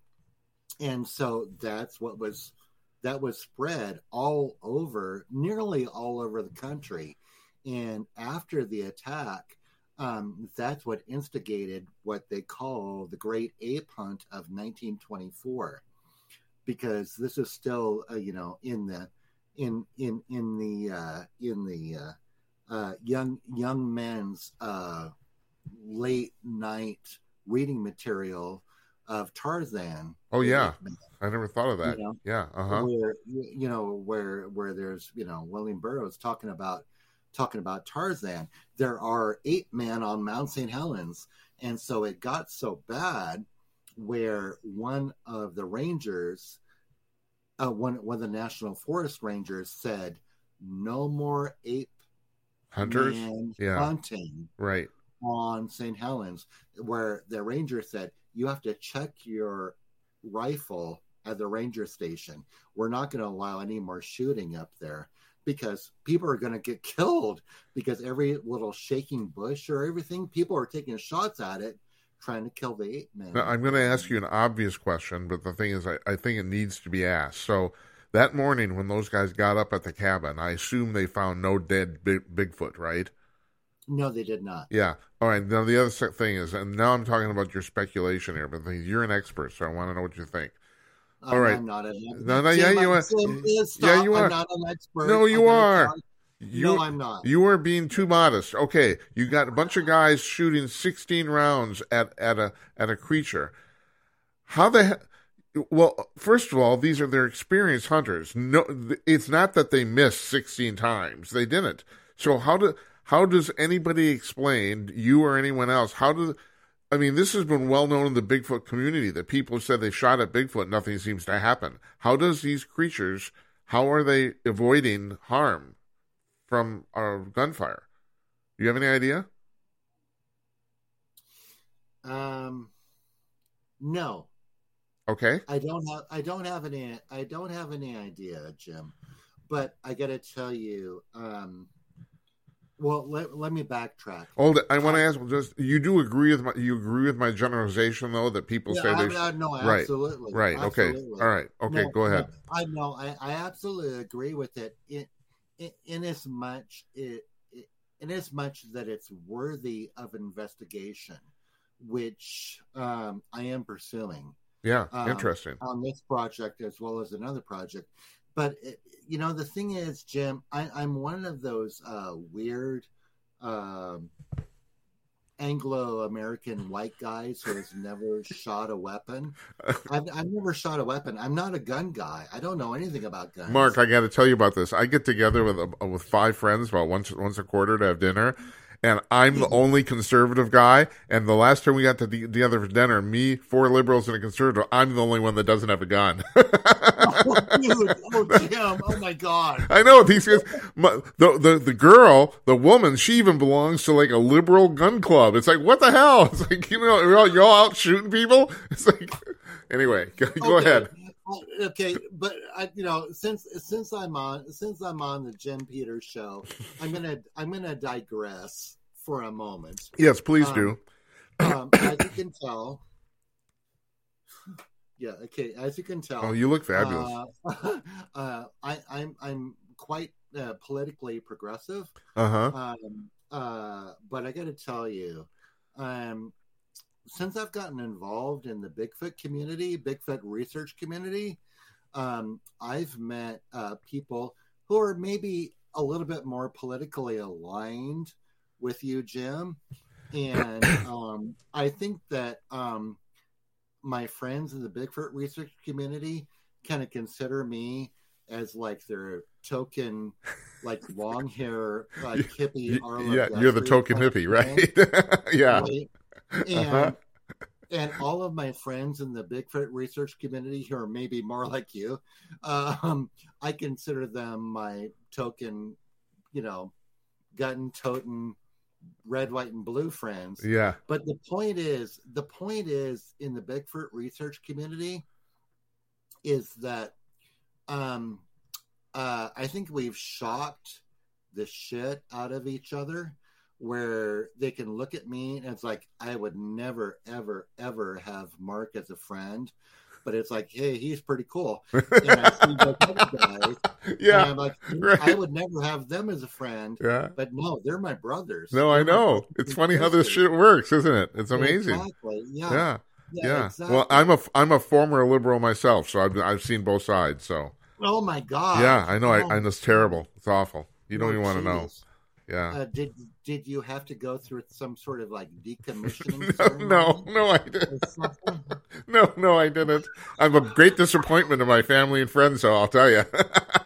And so that's what was that was spread all over, nearly all over the country. And after the attack, um, that's what instigated what they call the Great Ape Hunt of nineteen twenty-four. Because this is still, uh, you know, in the in in in the uh, in the uh, uh, young young men's uh, late night reading material of Tarzan. Oh yeah, I never thought of that. You know, yeah, uh huh. Where you know where where there's you know William Burroughs talking about talking about Tarzan. There are eight men on Mount Saint Helens, and so it got so bad where one of the rangers, uh, one, one of the National Forest Rangers said, no more ape hunters yeah. hunting right. on Saint Helens, where the ranger said, you have to check your rifle at the ranger station. We're not going to allow any more shooting up there because people are going to get killed because every little shaking bush or everything, people are taking shots at it, trying to kill the ape man. Now, I'm going to ask you an obvious question, but the thing is, I, I think it needs to be asked. So that morning when those guys got up at the cabin, I assume they found no dead big, Bigfoot, right? No, they did not. Yeah. All right. Now, the other thing is, and now I'm talking about your speculation here, but you're an expert, so I want to know what you think. All I'm, right. I'm not an expert. No, no, yeah, you are. Yeah, you are. I'm not an expert. No, you are. You, no, I'm not. You are being too modest. Okay, you got a bunch of guys shooting sixteen rounds at, at a at a creature. How the hell? Well, first of all, these are their experienced hunters. No, it's not that they missed sixteen times. They didn't. So how do how does anybody explain, you or anyone else, how do? I mean, this has been well known in the Bigfoot community that people said they shot at Bigfoot, nothing seems to happen. How does these creatures? How are they avoiding harm from our gunfire? Do you have any idea? Um, no. Okay. I don't have. I don't have any. I don't have any idea, Jim. But I got to tell you. Um, well, let, let me backtrack. Hold it. I want to ask. Just you do agree with my? You agree with my generalization, though, that people yeah, say I, they. I, no, absolutely. Right. Right. Absolutely. Okay. All right. Okay. No, go ahead. No, I know. I, I absolutely agree with it. it in, in as much it, it, in as much that it's worthy of investigation, which um, I am pursuing. Yeah, um, interesting. On this project as well as another project. But, it, you know, the thing is, Jim, I, I'm one of those uh, weird um, Anglo-American white guys who has never shot a weapon. I've, I've never shot a weapon. I'm not a gun guy. I don't know anything about guns. Mark, I got to tell you about this. I get together with uh, with five friends about once once a quarter to have dinner, and I'm the only conservative guy. And the last time we got to the, together for dinner, me, four liberals, and a conservative, I'm the only one that doesn't have a gun. Oh, dude. Oh, Jim. Oh, my God. I know. These guys, my, the, the, the girl, the woman, she even belongs to like a liberal gun club. It's like, what the hell? It's like, you know, you're all, you're all out shooting people. It's like, anyway, go, go Okay. ahead. Okay, but I, you know, since since I'm on since I'm on the Jim Peters show, I'm gonna I'm gonna digress for a moment. Yes, please um, do. Um, as you can tell, yeah. Okay, as you can tell, Oh, you look fabulous. Uh, uh, I, I'm I'm quite uh, politically progressive. Uh huh. Um, uh, but I got to tell you, um. since I've gotten involved in the Bigfoot community, Bigfoot research community, um, I've met uh, people who are maybe a little bit more politically aligned with you, Jim. And um, I think that um, my friends in the Bigfoot research community kind of consider me as like their token, like long hair, like hippie. Arlo Yeah, you're the token hippie, right? Yeah. Right? And uh-huh. and all of my friends in the Bigfoot research community who are maybe more like you, um, I consider them my token, you know, gun-toting red, white, and blue friends. Yeah. But the point is, the point is in the Bigfoot research community is that um, uh, I think we've shocked the shit out of each other, where they can look at me and it's like, I would never, ever, ever have Mark as a friend. But it's like, hey, he's pretty cool. And I see those other guys. Yeah. And I'm like, right. I would never have them as a friend. Yeah. But no, they're my brothers. No, they're I know. It's funny how this shit works, isn't it? It's amazing. Exactly. Yeah. Yeah. Yeah. yeah. Exactly. Well, I'm a, I'm a former liberal myself, so I've, I've seen both sides. So. Oh, my God. Yeah, I know. Oh, I, I know it's terrible. It's awful. You don't oh, even want to know. Yeah. Uh, did did you have to go through some sort of like decommissioning? no, no, no, I didn't. no, no, I didn't. I'm a great disappointment to my family and friends, so I'll tell you.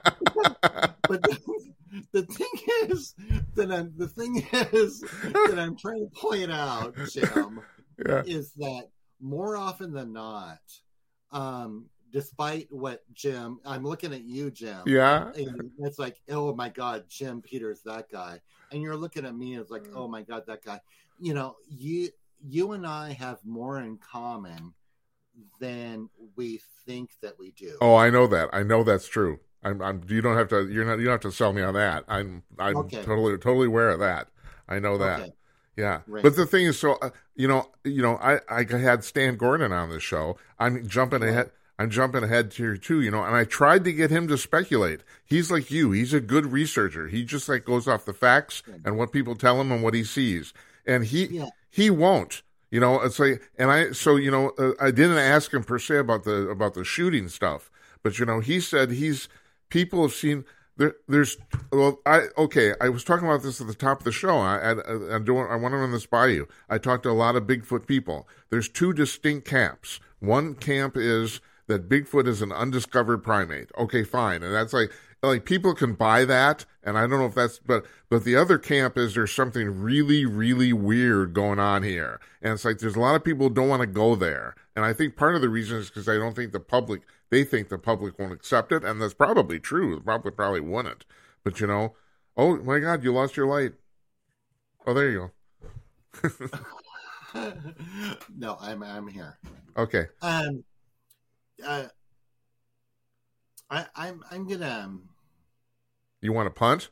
But the, the thing is that I'm the thing is that I'm trying to point out, Jim, yeah. is that more often than not, um, despite what Jim, I'm looking at you, Jim. Yeah. And it's like, oh my God, Jim Peters, that guy. And you're looking at me as like, oh my God, that guy. You know, you you and I have more in common than we think that we do. Oh, I know that. I know that's true. I'm, I'm you don't have to you're not you don't have to sell me on that. I'm I'm okay. totally totally aware of that. I know that. Okay. Yeah. Right. But the thing is, so uh, you know, you know, I I had Stan Gordon on this show. I'm jumping right. ahead. I'm jumping ahead here too, you know, and I tried to get him to speculate. He's like you. He's a good researcher. He just like goes off the facts and what people tell him and what he sees. And he yeah. he won't, you know, it's like, and I, so, you know, uh, I didn't ask him per se about the, about the shooting stuff, but, you know, he said he's, people have seen, there, there's, well, I, okay, I was talking about this at the top of the show. I, I, I don't, I want to run this by you. I talked to a lot of Bigfoot people. There's two distinct camps. One camp is that Bigfoot is an undiscovered primate. Okay, fine. And that's like, like people can buy that. And I don't know if that's, but, but the other camp is there's something really, really weird going on here. And it's like, there's a lot of people who don't want to go there. And I think part of the reason is because I don't think the public, they think the public won't accept it. And that's probably true. The public probably wouldn't. But you know, oh my God, you lost your light. Oh, there you go. No, I'm, I'm here. Okay. Um, Uh, I, I'm I'm gonna. Um, you want to punt?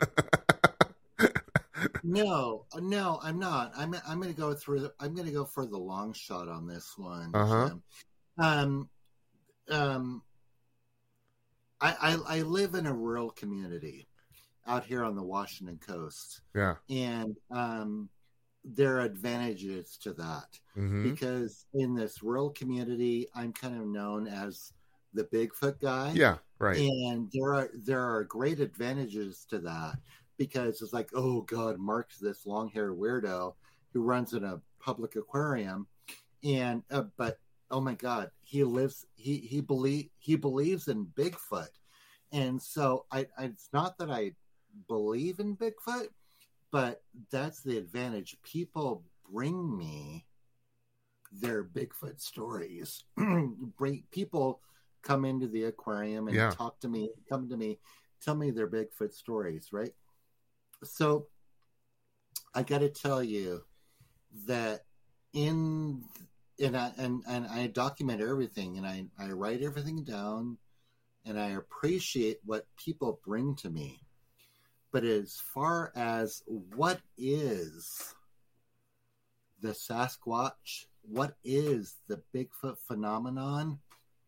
no, no, I'm not. I'm I'm gonna go through. I'm gonna go for the long shot on this one. Uh-huh. Um, um, I, I I live in a rural community, out here on the Washington coast. Yeah. And um, there are advantages to that Mm-hmm. because in this rural community, I'm kind of known as the Bigfoot guy. Yeah, right. And there are there are great advantages to that because it's like, oh God, Mark's this long-haired weirdo who runs in a public aquarium, and uh, but oh my God, he lives he he believe he believes in Bigfoot, and so I, I it's not that I believe in Bigfoot, but that's the advantage. People bring me their Bigfoot stories. Bring people come into the aquarium and Yeah. talk to me, come to me, tell me their Bigfoot stories, right? So I got to tell you that in and I and, and I document everything and I, I write everything down and I appreciate what people bring to me. But as far as what is the Sasquatch, what is the Bigfoot phenomenon,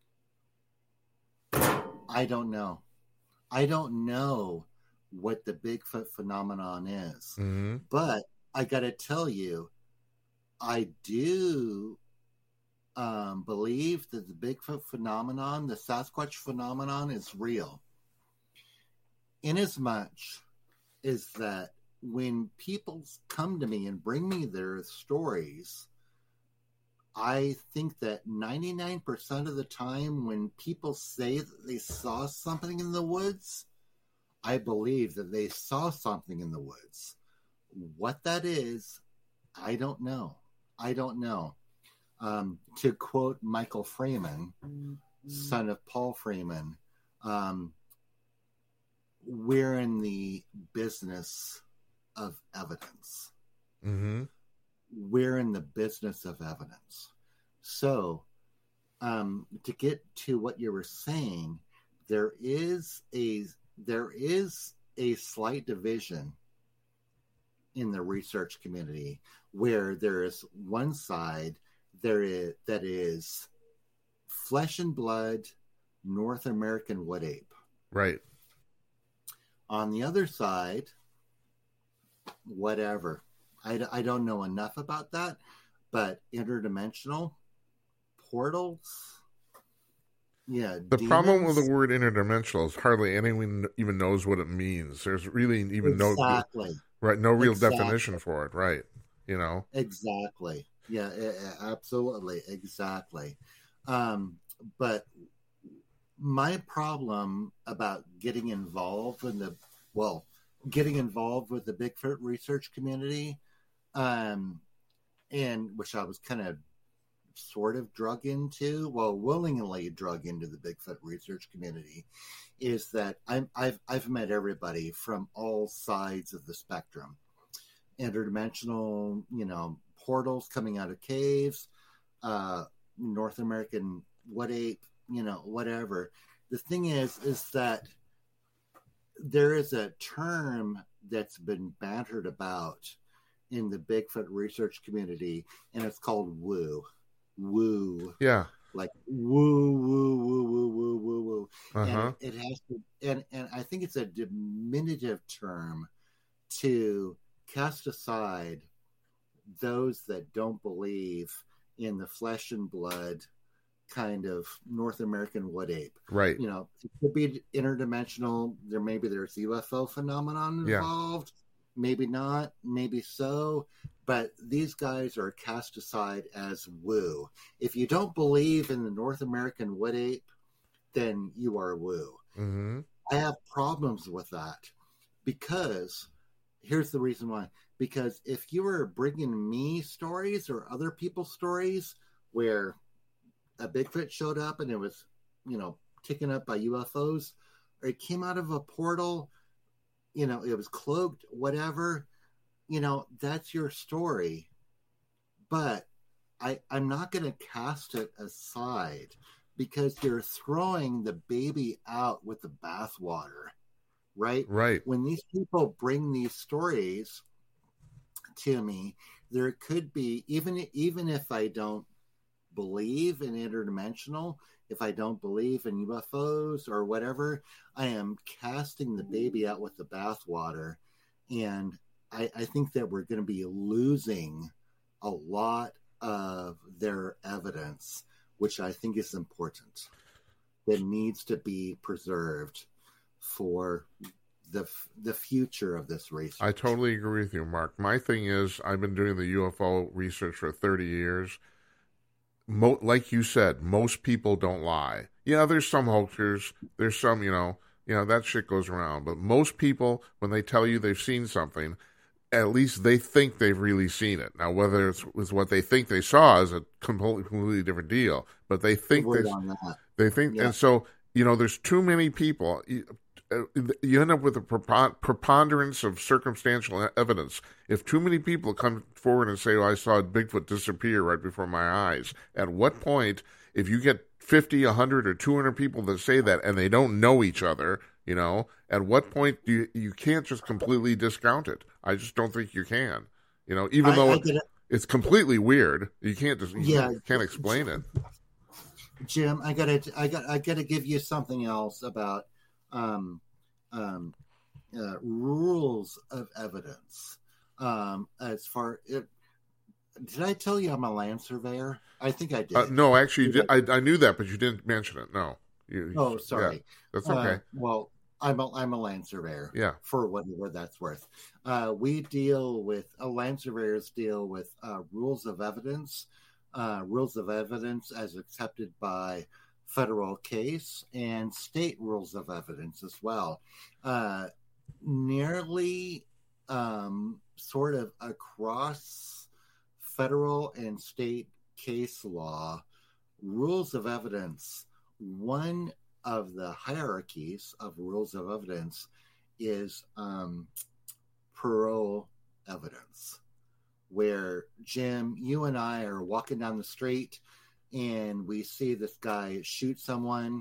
I don't know. I don't know what the Bigfoot phenomenon is. Mm-hmm. But I got to tell you, I do um, believe that the Bigfoot phenomenon, the Sasquatch phenomenon, is real. Inasmuch is that when people come to me and bring me their stories, I think that ninety-nine percent of the time when people say that they saw something in the woods, I believe that they saw something in the woods. What that is, I don't know. I don't know. Um, to quote Michael Freeman, son of Paul Freeman, um, we're in the business of evidence. Mm-hmm. We're in the business of evidence. So, um, to get to what you were saying, there is a there is a slight division in the research community where there is one side there is that is flesh and blood North American wood ape. Right. On the other side, whatever. I, I don't know enough about that, but interdimensional portals. Yeah. The demons, problem with the word interdimensional is hardly anyone even knows what it means. There's really even exactly. no right, no real Exactly. definition for it, right? You know. Exactly. Yeah, absolutely. Exactly. Um, but my problem about getting involved in the, well, getting involved with the Bigfoot research community, um, and which I was kind of sort of drug into, well, willingly drug into the Bigfoot research community, is that I'm, I've, I've met everybody from all sides of the spectrum. Interdimensional, you know, portals coming out of caves, uh, North American wood ape, you know, whatever. The thing is, is that there is a term that's been bantered about in the Bigfoot research community, and it's called woo. Woo. Yeah. Like woo, woo, woo, woo, woo, woo, woo. Uh-huh. And it has to, and, and I think it's a diminutive term to cast aside those that don't believe in the flesh and blood kind of North American wood ape. Right. You know, it could be interdimensional. There maybe there's U F O phenomenon involved. Yeah. Maybe not. Maybe so. But these guys are cast aside as woo. If you don't believe in the North American wood ape, then you are woo. Mm-hmm. I have problems with that because here's the reason why. Because if you were bringing me stories or other people's stories where a Bigfoot showed up and it was, you know, taken up by U F Os, or it came out of a portal, you know, it was cloaked, whatever, you know, that's your story. But I, I'm not going to cast it aside because you're throwing the baby out with the bathwater, right? Right. When these people bring these stories to me, there could be, even even if I don't believe in interdimensional, if I don't believe in U F Os or whatever, I am casting the baby out with the bathwater. And I, I think that we're going to be losing a lot of their evidence, which I think is important, that needs to be preserved for the the future of this research. I totally agree with you, Mark. My thing is, I've been doing the U F O research for thirty years. Mo- like you said, most people don't lie. Yeah, there's some hoaxers. There's some, you know, you know, that shit goes around. But most people, when they tell you they've seen something, at least they think they've really seen it. Now, whether it's, it's what they think they saw is a completely, completely different deal. But they think they, they think, yeah. And so, you know, there's too many people. You, you end up with a preponderance of circumstantial evidence. If too many people come forward and say, oh, I saw Bigfoot disappear right before my eyes, at what point, if you get fifty, one hundred, or two hundred people that say that and they don't know each other, you know, at what point do you, you can't just completely discount it? I just don't think you can. You know, even I, though I it, it's completely weird, you can't just, you yeah, can't explain it. Jim, I gotta, I got, I gotta give you something else about um, um, uh, rules of evidence. Um, as far it, did I tell you I'm a land surveyor? I think I did. Uh, no, actually, did, I, I knew that, but you didn't mention it. No. You, oh, sorry. Yeah, that's okay. Uh, well, I'm a I'm a land surveyor. Yeah. For whatever that's worth. Uh, we deal with uh, land surveyors deal with uh, rules of evidence, uh, rules of evidence as accepted by federal case and state rules of evidence as well. Uh, nearly um, sort of across federal and state case law, rules of evidence, one of the hierarchies of rules of evidence is um, parole evidence, where, Jim, you and I are walking down the street and we see this guy shoot someone,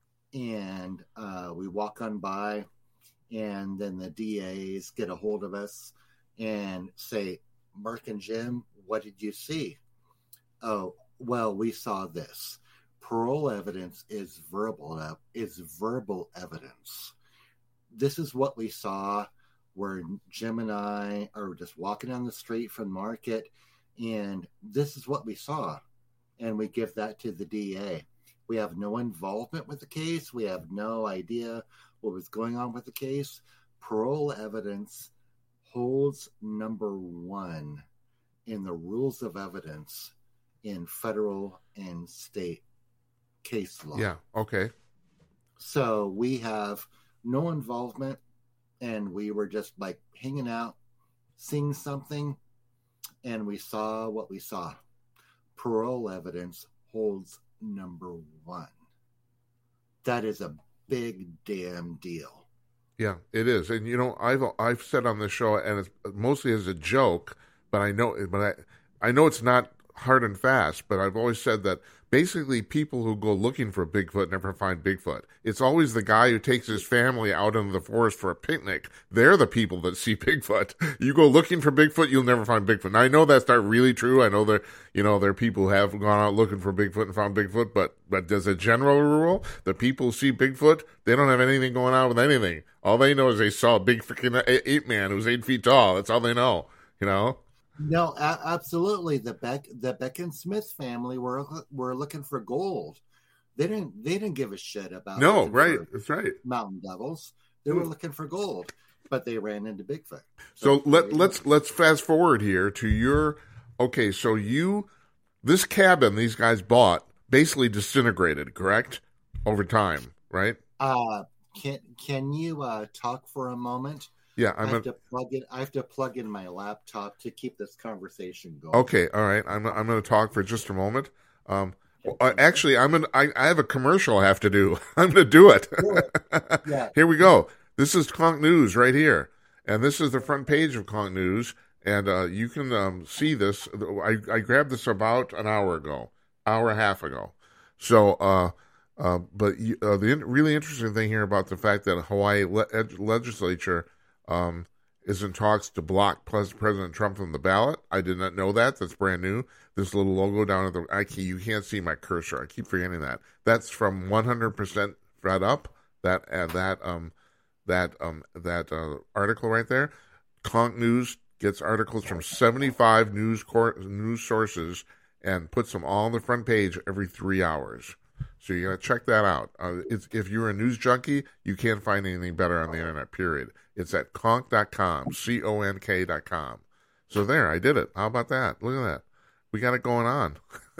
and uh, we walk on by, and then the D As get a hold of us and say, Mark and Jim, what did you see? Oh, well, we saw this. Parole evidence is verbal is verbal evidence. This is what we saw, where Jim and I are just walking down the street from market, and this is what we saw. And we give that to the D A. We have no involvement with the case. We have no idea what was going on with the case. Parole evidence holds number one in the rules of evidence in federal and state case law. Yeah, okay. So we have no involvement, and we were just like hanging out, seeing something, and we saw what we saw. Parole evidence holds number one. That is a big damn deal. Yeah, it is. And you know, I've I've said on this show, and it's mostly as a joke, but I know, but I I know it's not hard and fast. But I've always said that basically people who go looking for Bigfoot never find Bigfoot. It's always the guy who takes his family out into the forest for a picnic. They're the people that see Bigfoot. You go looking for Bigfoot, you'll never find Bigfoot. Now, I know that's not really true. I know there, you know, there are people who have gone out looking for Bigfoot and found Bigfoot, but, but as a general rule, the people who see Bigfoot, they don't have anything going on with anything. All they know is they saw a big freaking ape man who's eight feet tall. That's all they know, you know? No, a- absolutely. The Beck, the Beck and Smith family were were looking for gold. They didn't. They didn't give a shit about. No, right. That's right. Mountain devils. They were looking for gold, but they ran into Bigfoot. So, so let let's let's fast forward here to your. Okay, so you, this cabin these guys bought basically disintegrated, correct? Over time, right? Uh can can you uh, talk for a moment? Yeah, I'm I have a, to plug it. I have to plug in my laptop to keep this conversation going. Okay, all right. I'm I'm going to talk for just a moment. Um, well, uh, actually, I'm an, I I have a commercial I have to do. I'm going to do it. Yeah. Here we go. This is Conch News right here, and this is the front page of Conch News, and uh, you can um, see this. I I grabbed this about an hour ago, hour and a half ago. So, uh, uh, but uh, the really interesting thing here about the fact that Hawaii le- legislature. Um, is in talks to block President Trump from the ballot. I did not know that. That's brand new. This little logo down at the, I can't, you can't see my cursor. I keep forgetting that. That's from one hundred percent Fred Up. That uh, that um that um that uh, article right there. Conk News gets articles from seventy-five news cor- news sources and puts them all on the front page every three hours. So you got to check that out. Uh, it's, if you're a news junkie, you can't find anything better on the internet, period. It's at conk dot com, C O N K dot com. So there, I did it. How about that? Look at that. We got it going on.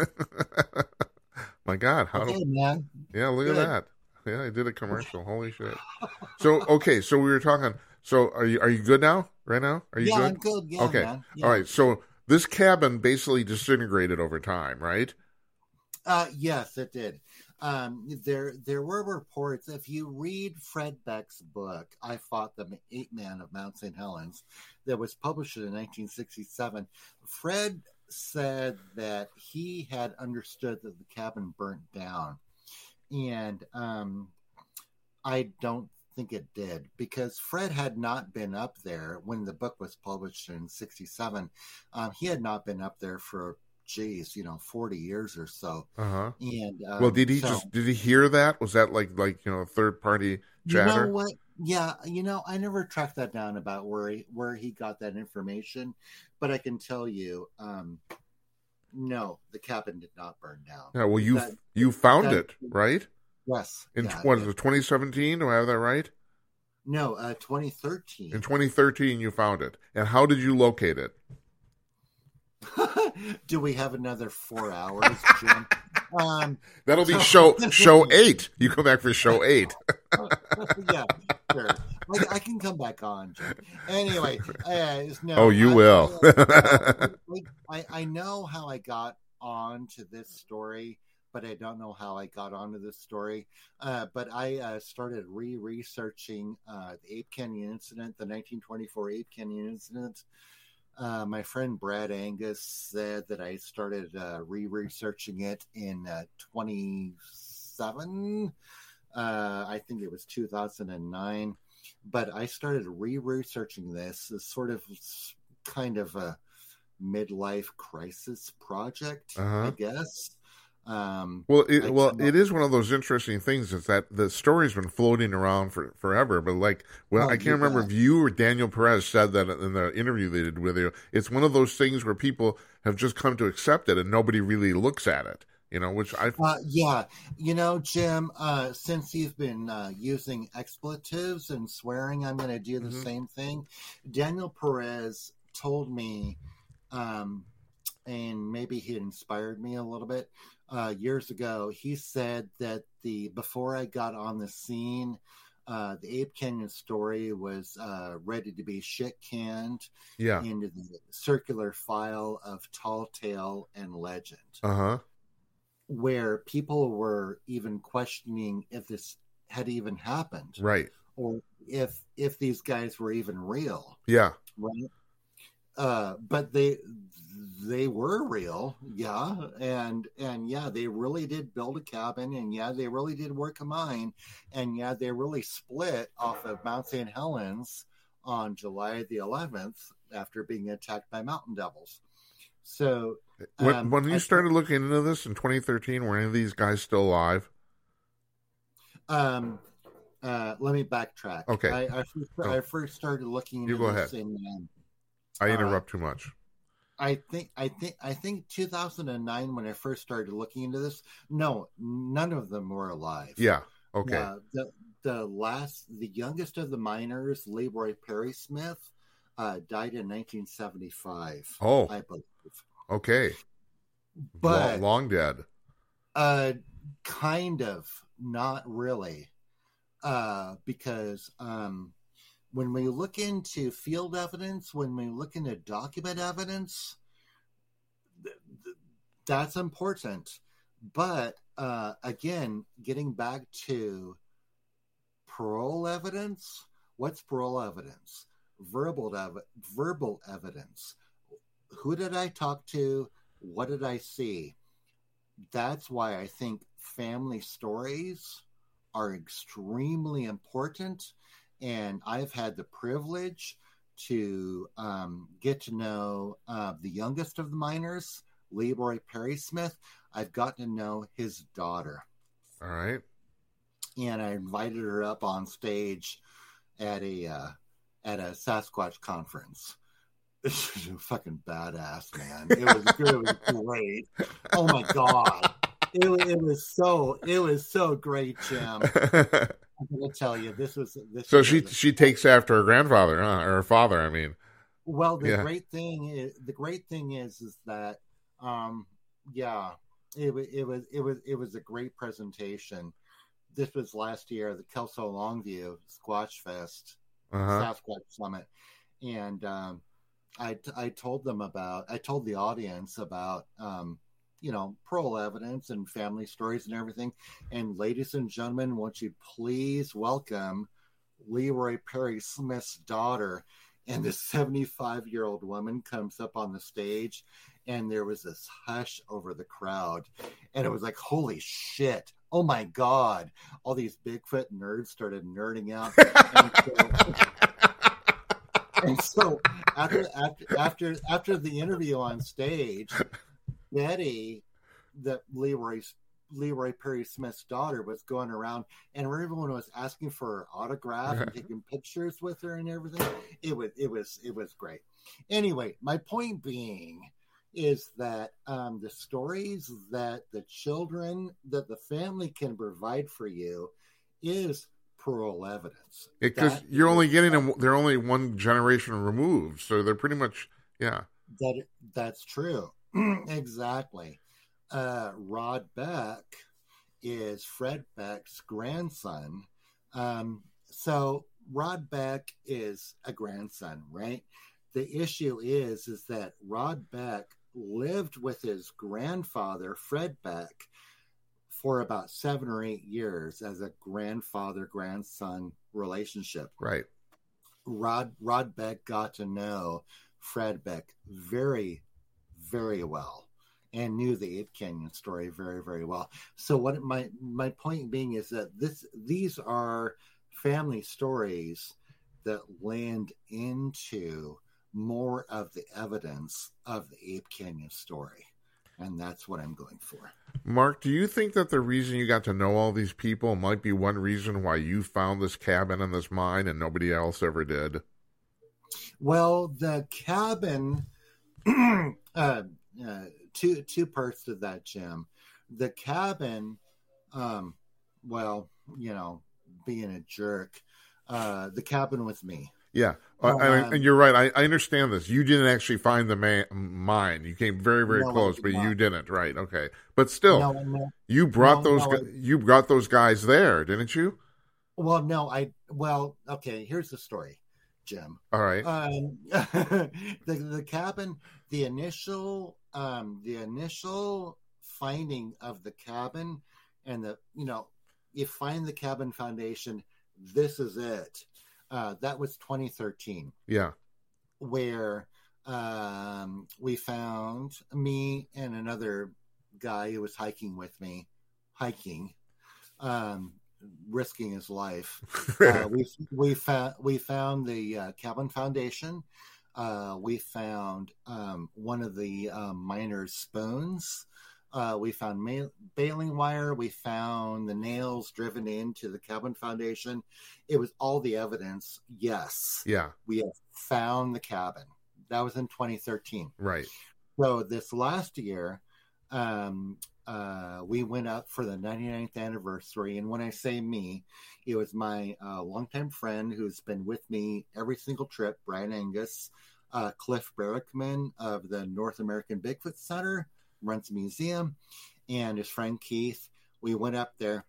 My God. How okay, do, man. Yeah, look Good. at that. Yeah, I did a commercial. Holy shit. So, okay, so we were talking. So are you are you good now? Right now? Are you yeah, good? I'm good. Yeah, okay. man. Yeah. All right. So this cabin basically disintegrated over time, right? Uh, yes, it did. Um, there, there were reports. If you read Fred Beck's book, "I Fought the Ape Man of Mount Saint Helens," that was published in nineteen sixty-seven, Fred said that he had understood that the cabin burnt down, and um, I don't think it did, because Fred had not been up there when the book was published in sixty-seven. Um, he had not been up there for, geez, you know, forty years or so. Uh-huh. And um, well, did he so, just did he hear that? Was that like like you know third party chatter? You know what? Yeah, you know, I never tracked that down about where he where he got that information, but I can tell you, um, no, the cabin did not burn down. Yeah, well, you That- you found that- it, right? Yes. In yeah, what is yeah. it, twenty seventeen? Do I have that right? No, uh, twenty thirteen. In twenty thirteen, you found it. And how did you locate it? Do we have another four hours, Jim? um, That'll be show show eight. You come back for show eight. yeah, sure. I, I can come back on, Jim. Anyway, uh, no, Oh, you I, will. uh, I, I know how I got on to this story, but I don't know how I got onto this story. Uh, but I uh, started re-researching uh, the Ape Canyon incident, the nineteen twenty-four Ape Canyon incident. Uh, my friend Brad Angus said that I started uh, re-researching it in uh, twenty-seven. Uh, I think it was two thousand nine. But I started re-researching this as sort of kind of a midlife crisis project, Uh-huh. I guess. Um, Well, it, I well, came it up- is one of those interesting things. Is that the story's been floating around for forever, but like, well, Oh, I can't you remember bet. if you or Daniel Perez said that in the interview they did with you. It's one of those things where people have just come to accept it, and nobody really looks at it. You know, which I Uh, yeah, you know, Jim, uh, since you've been uh, using expletives and swearing, I'm going to do the Mhm. same thing. Daniel Perez told me, um, and maybe he inspired me a little bit, uh, years ago. He said that the before I got on the scene, uh, the Ape Canyon story was uh, ready to be shit canned yeah, into the circular file of Tall Tale and Legend, uh huh, where people were even questioning if this had even happened, right, or if if these guys were even real, yeah, right? Uh, but they they were real, yeah, and and yeah, they really did build a cabin, and yeah, they really did work a mine, and yeah, they really split off of Mount Saint Helens on July the eleventh after being attacked by mountain devils. So When, um, when you I- started looking into this in twenty thirteen, were any of these guys still alive? Um, uh, let me backtrack. Okay. I, I, first, Oh. I first started looking You into go this ahead. in, um, I Uh, interrupt too much. I think, I think, I think two thousand nine when I first started looking into this. No, none of them were alive. Yeah, okay, Uh, the the last, the youngest of the miners, Leroy Perry Smith, uh, died in nineteen seventy-five. Oh. I believe. okay, But long, long dead. Uh, kind of, not really, uh, because um, when we look into field evidence, when we look into document evidence, th- th- that's important. But uh, again, getting back to parole evidence, what's parole evidence? Verbal ev- verbal evidence. Who did I talk to? What did I see? That's why I think family stories are extremely important. And I've had the privilege to um, get to know uh, the youngest of the miners, Leroy Perry Smith. I've gotten to know his daughter. All right. And I invited her up on stage at a uh, at a Sasquatch conference. She's a fucking badass, man. It was, it was great. Oh my god, it, it was so it was so great, Jim. I'm gonna tell you, this was this. So was she a, she takes after her grandfather, huh? Or her father, I mean. Well, the yeah. great thing is the great thing is is that um yeah, it was it was it was it was a great presentation. This was last year, the Kelso Longview Squatch Fest, uh-huh. Sasquatch Summit, and um, I I told them about I told the audience about um, you know, parole evidence and family stories and everything. And ladies and gentlemen, won't you please welcome Leroy Perry Smith's daughter? And this seventy-five-year-old woman comes up on the stage, and there was this hush over the crowd, and it was like, holy shit. Oh my God. All these Bigfoot nerds started nerding out. And so, and so after, after after after the interview on stage, Betty, the Leroy's Leroy Perry Smith's daughter, was going around, and everyone was asking for her autograph and taking pictures with her and everything. It was it was it was great. Anyway, my point being is that um, the stories that the children, that the family can provide for you is parole evidence. Because you're only getting them, they're only one generation removed. So they're pretty much, yeah. That That's true. Exactly. Uh, Rod Beck is Fred Beck's grandson. Um, so Rod Beck is a grandson, right? The issue is, is that Rod Beck lived with his grandfather, Fred Beck, for about seven or eight years as a grandfather-grandson relationship. Right. Rod Rod Beck got to know Fred Beck very, very well and knew the Ape Canyon story very, very well. So what my my point being is that this these are family stories that land into more of the evidence of the Ape Canyon story. And that's what I'm going for. Mark, do you think that the reason you got to know all these people might be one reason why you found this cabin and this mine and nobody else ever did? Well, the cabin, uh, uh, two two parts to that, Jim. The cabin, um, well, you know, being a jerk, uh, the cabin was me. Yeah, uh, um, and, and you're right. I, I understand this. You didn't actually find the man, mine. You came very, very no, close, but not. you didn't. Right? Okay. But still, no, no, you brought no, those. No, you brought those guys there, didn't you? Well, no, I. Well, okay. Here's the story, Jim. All right. Um, the the cabin, the initial, um, the initial finding of the cabin, and the you know, you find the cabin foundation. This is it. Uh, that was twenty thirteen. Yeah. Where um, we found me and another guy who was hiking with me, hiking, um, risking his life. uh, we we found we found the uh, cabin foundation. Uh, we found um, one of the uh, miners' spoons. Uh, we found ma- baling wire. We found the nails driven into the cabin foundation. It was all the evidence. Yes. Yeah. We have found the cabin. That was in twenty thirteen. Right. So this last year, um, uh, we went up for the ninety-ninth anniversary. And when I say me, it was my uh, longtime friend who's been with me every single trip, Brian Angus, uh, Cliff Barrickman of the North American Bigfoot Center, runs a museum, and his friend Keith. We went up there,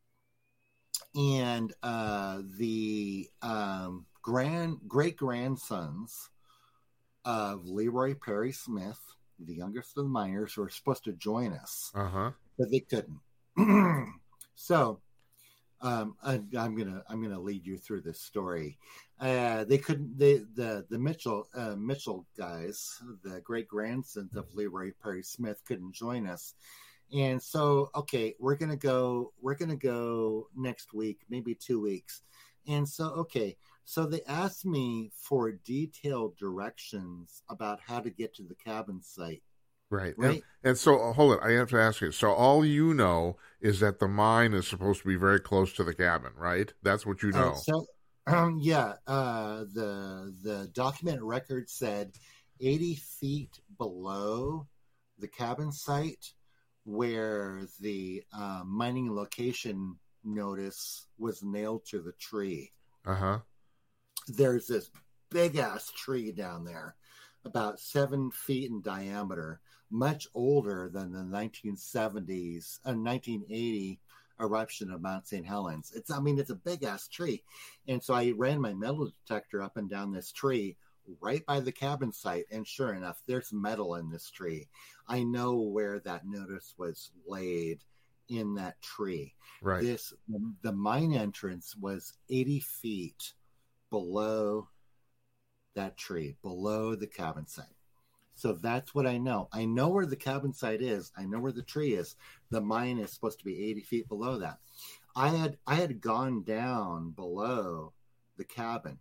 and uh, the um, grand great grandsons of Leroy Perry Smith, the youngest of the miners, were supposed to join us, uh-huh. but they couldn't. So um, I, I'm gonna I'm gonna lead you through this story. Uh, they couldn't. They the the Mitchell uh, Mitchell guys, the great grandsons of Leroy Perry Smith, couldn't join us, and so okay, we're gonna go. We're gonna go next week, maybe two weeks, and so okay, So they asked me for detailed directions about how to get to the cabin site. Right. Right. And, and so, uh, hold it. I have to ask you. So all you know is that the mine is supposed to be very close to the cabin, right? That's what you know. Uh, so, um, yeah, uh, the the document record said eighty feet below the cabin site, where the uh, mining location notice was nailed to the tree. Uh-huh. There's this big ass tree down there, about seven feet in diameter, much older than the nineteen seventies, uh, nineteen eighty eruption of Mount Saint Helens. It's, I mean, it's a big ass tree. And so I ran my metal detector up and down this tree right by the cabin site. And sure enough, there's metal in this tree. I know where that notice was laid in that tree. Right. This, the mine entrance was eighty feet below that tree, below the cabin site. So that's what I know. I know where the cabin site is. I know where the tree is. The mine is supposed to be eighty feet below that. I had I had gone down below the cabin,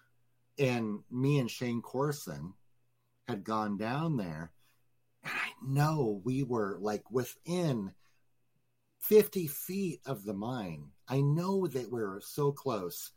and me and Shane Corson had gone down there, and I know we were like within fifty feet of the mine. I know that we were so close,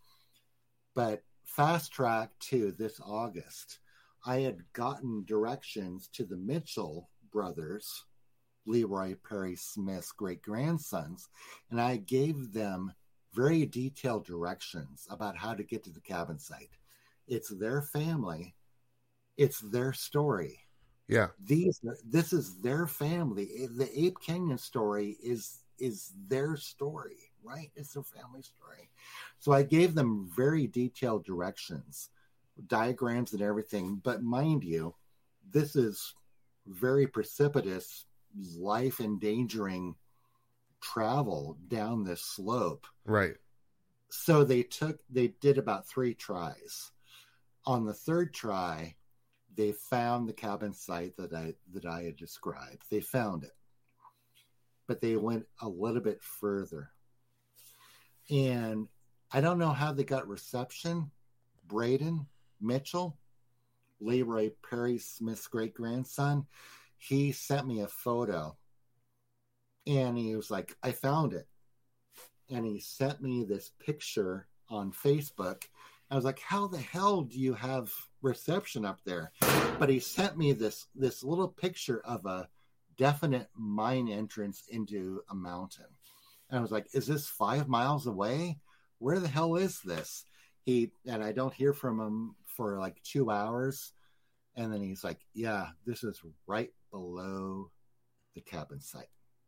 but fast track to this August, I had gotten directions to the Mitchell brothers, Leroy Perry Smith's great grandsons, and I gave them very detailed directions about how to get to the cabin site. It's their family. It's their story. Yeah. These, this is their family. The Ape Canyon story is is their story, right? It's their family story. So I gave them very detailed directions, diagrams and everything. But mind you, this is very precipitous, life-endangering travel down this slope. Right. So they took, they did about three tries. On the third try, they found the cabin site that I that I had described. They found it. But they went a little bit further. And I don't know how they got reception. Braden Mitchell, Leroy Perry Smith's great-grandson, he sent me a photo. And he was like, I found it. And he sent me this picture on Facebook. I was like, how the hell do you have reception up there? But he sent me this this little picture of a definite mine entrance into a mountain. And I was like, is this five miles away? Where the hell is this? He, and I don't hear from him for like two hours. And then he's like, yeah, this is right below the cabin site.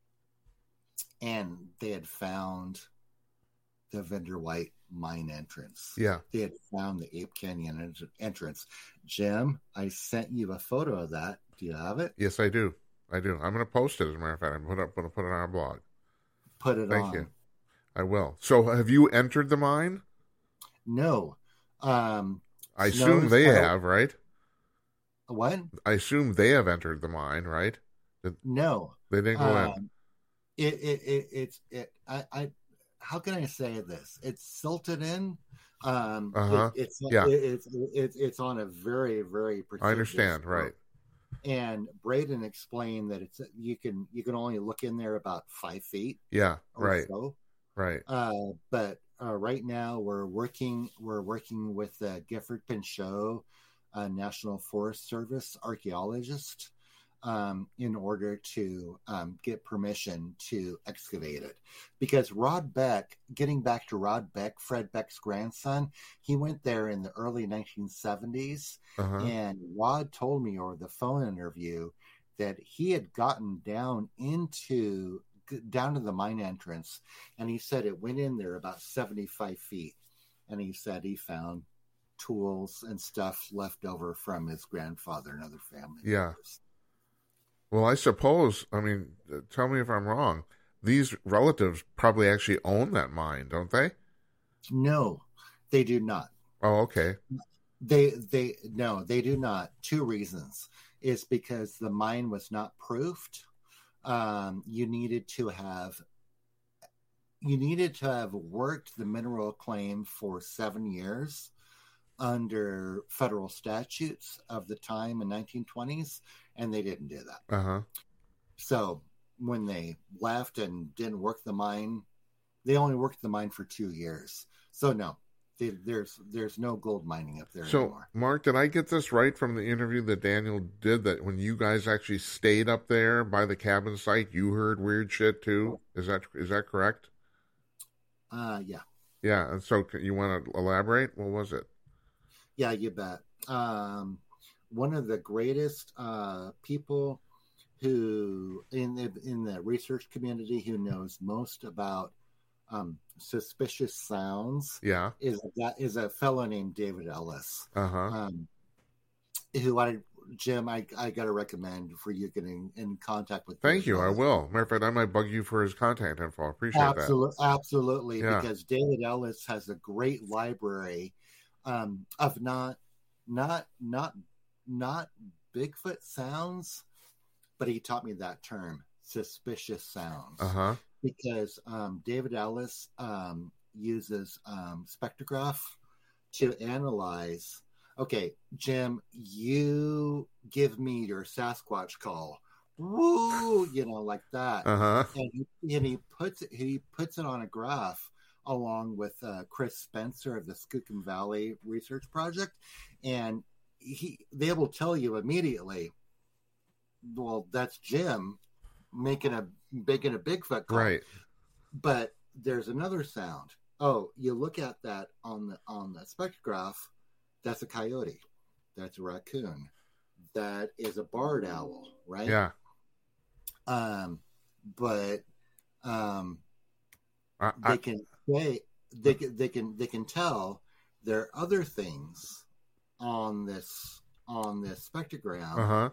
And they had found the Vendor White mine entrance. Yeah. They had found the Ape Canyon en- entrance. Jim, I sent you a photo of that. Do you have it? Yes, I do. I do. I'm going to post it, as a matter of fact. I'm going to put it on our blog. Put it Thank on. you. I will. So have you entered the mine? No. Um, I assume they out. have, right? What? I assume they have entered the mine, right? No. They didn't go um, in. It, it, it, it's, it, I, I, how can I say this? It's silted in. Um, uh-huh. it, it's, yeah. it, it's, it's, it's on a very, very, I understand. slope. Right. And Braden explained that it's, you can, you can only look in there about five feet. Yeah. Right. So. Right. Uh, but, uh, right now we're working, we're working with uh, Gifford Pinchot, a National Forest Service archaeologist, um, in order to um, get permission to excavate it. Because Rod Beck, getting back to Rod Beck, Fred Beck's grandson, he went there in the early nineteen seventies. Uh-huh. And Rod told me over the phone interview that he had gotten down into, down to the mine entrance. And he said it went in there about seventy-five feet. And he said he found tools and stuff left over from his grandfather and other family Yeah. members. Well, I suppose, I mean, tell me if I'm wrong, these relatives probably actually own that mine, don't they? No, they do not. Oh, okay. They, they, no, they do not. Two reasons is because the mine was not proofed. Um, you needed to have, you needed to have worked the mineral claim for seven years under federal statutes of the time in nineteen twenties, and they didn't do that. Uh-huh. So when they left and didn't work the mine, they only worked the mine for two years. So no, they, there's there's no gold mining up there so, anymore. Mark, did I get this right from the interview that Daniel did, that when you guys actually stayed up there by the cabin site, you heard weird shit too? Is that is that correct? Uh, yeah. Yeah, and so you want to elaborate? What was it? Yeah, you bet. Um, one of the greatest uh, people who in the in the research community who knows most about um, suspicious sounds Yeah. is that is a fellow named David Ellis. Uh-huh. Um, who I Jim, I, I got to recommend for you getting in contact with. Thank David you. Ellis. I will. Matter of fact, I might bug you for his contact info. I appreciate Absolutely, that. absolutely, Yeah. because David Ellis has a great library um, of not, not, not, not Bigfoot sounds, but he taught me that term, suspicious sounds, Uh-huh. because um, David Ellis um, uses um, spectrograph to analyze. Okay, Jim, you give me your Sasquatch call. Woo, you know, like that. Uh-huh. And he, and he puts it, he puts it on a graph along with uh, Chris Spencer of the Skookum Valley Research Project, and he they will tell you immediately. Well, that's Jim making a making a Bigfoot call. Right. But there's another sound. Oh, you look at that on the on the spectrograph. That's a coyote. That's a raccoon. That is a barred owl, right? Yeah. Um, but um, I, they I, can say they can they can they can tell there are other things on this on this spectrogram uh-huh.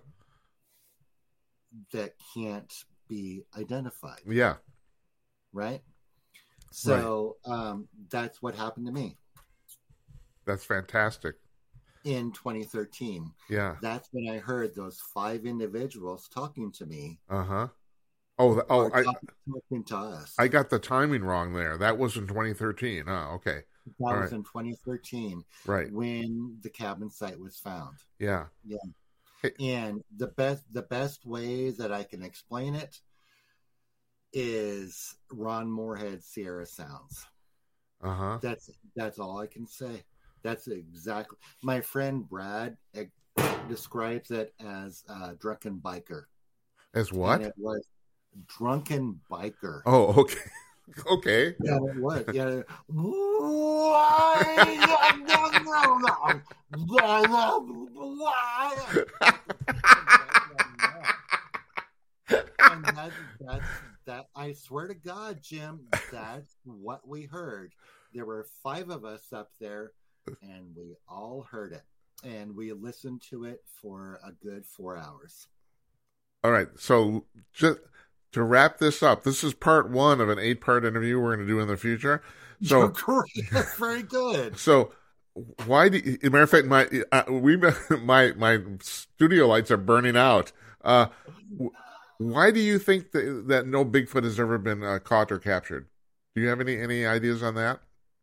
that can't be identified, Yeah. right? So um, that's what happened to me That's fantastic. in twenty thirteen. Yeah. That's when I heard those five individuals talking to me. Uh-huh. Oh, the, oh, or I talking, talking to us. I got the timing wrong there. That was in twenty thirteen. Oh, okay. That All was right. in twenty thirteen Right. when the cabin site was found. Yeah. Yeah. Hey. And the best the best way that I can explain it is Ron Moorhead Sierra Sounds. Uh-huh. That's that's all I can say. That's exactly my friend Brad eh, describes it as uh, drunken biker. As what? And it was drunken biker. Oh, okay. Okay. Yeah, it was. Yeah. And that's, that's that. I swear to God, Jim, that's what we heard. There were five of us up there, and we all heard it, and we listened to it for a good four hours. All right. So just to wrap this up, this is part one of an eight-part interview we're going to do in the future. So Great. Very good. So why do you, matter of fact, my uh, we my my studio lights are burning out. Uh, why do you think that, that no Bigfoot has ever been uh, caught or captured? Do you have any any ideas on that?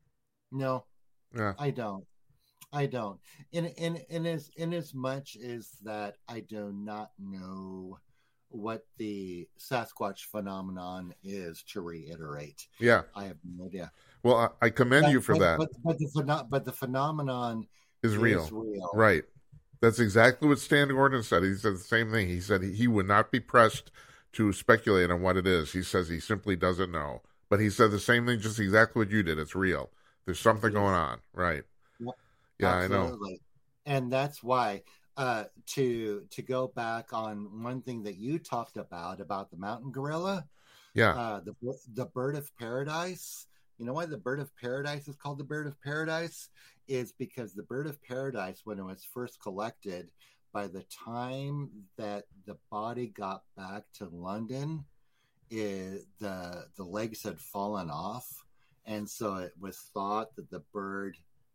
No, Yeah. I don't. I don't. In in in as in as much as that, I do not know what the Sasquatch phenomenon is. To reiterate, Yeah. I have no idea. Well, I, I commend But, you for but, that. But, but the pheno- but the phenomenon Is real. is real. Right. That's exactly what Stan Gordon said. He said the same thing. He said he, he would not be pressed to speculate on what it is. He says he simply doesn't know. But he said the same thing, just exactly what you did. It's real. There's something going on. Right. Yep. Yeah, Absolutely. I know. And that's why uh, to to go back on one thing that you talked about about the mountain gorilla, Yeah. uh, the the bird of paradise. You know why the bird of paradise is called the bird of paradise? Is because the bird of paradise, when it was first collected, by the time that the body got back to London, it, the the legs had fallen off, and so it was thought that the bird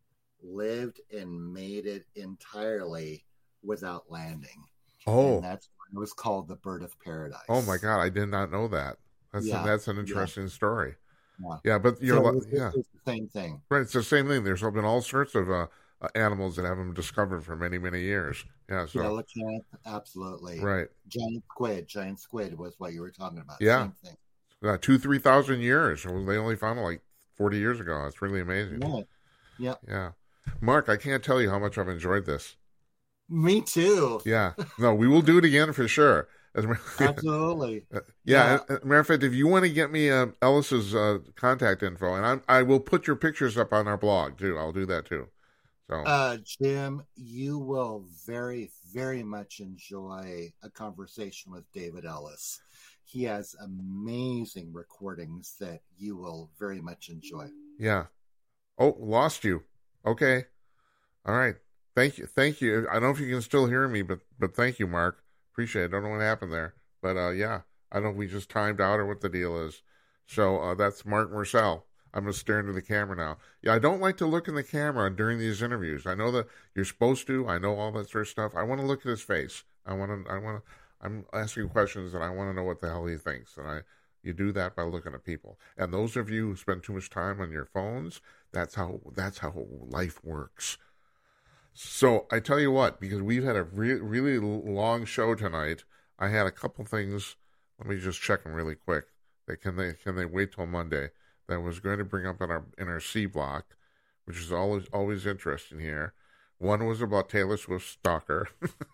lived and made it entirely without landing. Oh. And that's why it was called the bird of paradise. Oh my God, I did not know that. That's Yeah. that's an interesting story. Yeah. Yeah, but you're So li- it's, yeah, it's the same thing. right. It's the same thing. There's been all sorts of uh, uh, animals that haven't been discovered for many, many years. Yeah, so Coelacanth, absolutely. Right. Giant squid, giant squid was what you were talking about. Yeah. Same thing. Uh, two, three thousand years. They only found it like forty years ago. It's really amazing. Yeah. Yeah. Yeah. Mark, I can't tell you how much I've enjoyed this. Me too. Yeah. No, we will do it again for sure. As Absolutely. yeah. Yeah. As a matter of fact, if you want to get me uh, Ellis's uh, contact info, and I'm, I will put your pictures up on our blog too. I'll do that too. So, uh, Jim, you will very, very much enjoy a conversation with David Ellis. He has amazing recordings that you will very much enjoy. Yeah. Oh, lost you. Okay. All right. Thank you. Thank you. I don't know if you can still hear me, but but thank you, Mark. Appreciate it. I don't know what happened there. But uh, yeah, I don't know if we just timed out or what the deal is. So uh, that's Mark Marcel. I'm going to stare into the camera now. Yeah, I don't like to look in the camera during these interviews. I know that you're supposed to. I know all that sort of stuff. I want to look at his face. I want to. I want to. I'm asking questions and I want to know what the hell he thinks. And I, you do that by looking at people. And those of you who spend too much time on your phones, that's how that's how life works. So I tell you what, because we've had a re- really long show tonight, I had a couple things. Let me just check them really quick. They can they can they wait till Monday? That I was going to bring up in our in our C block, which is always always interesting here. One was about Taylor Swift's stalker.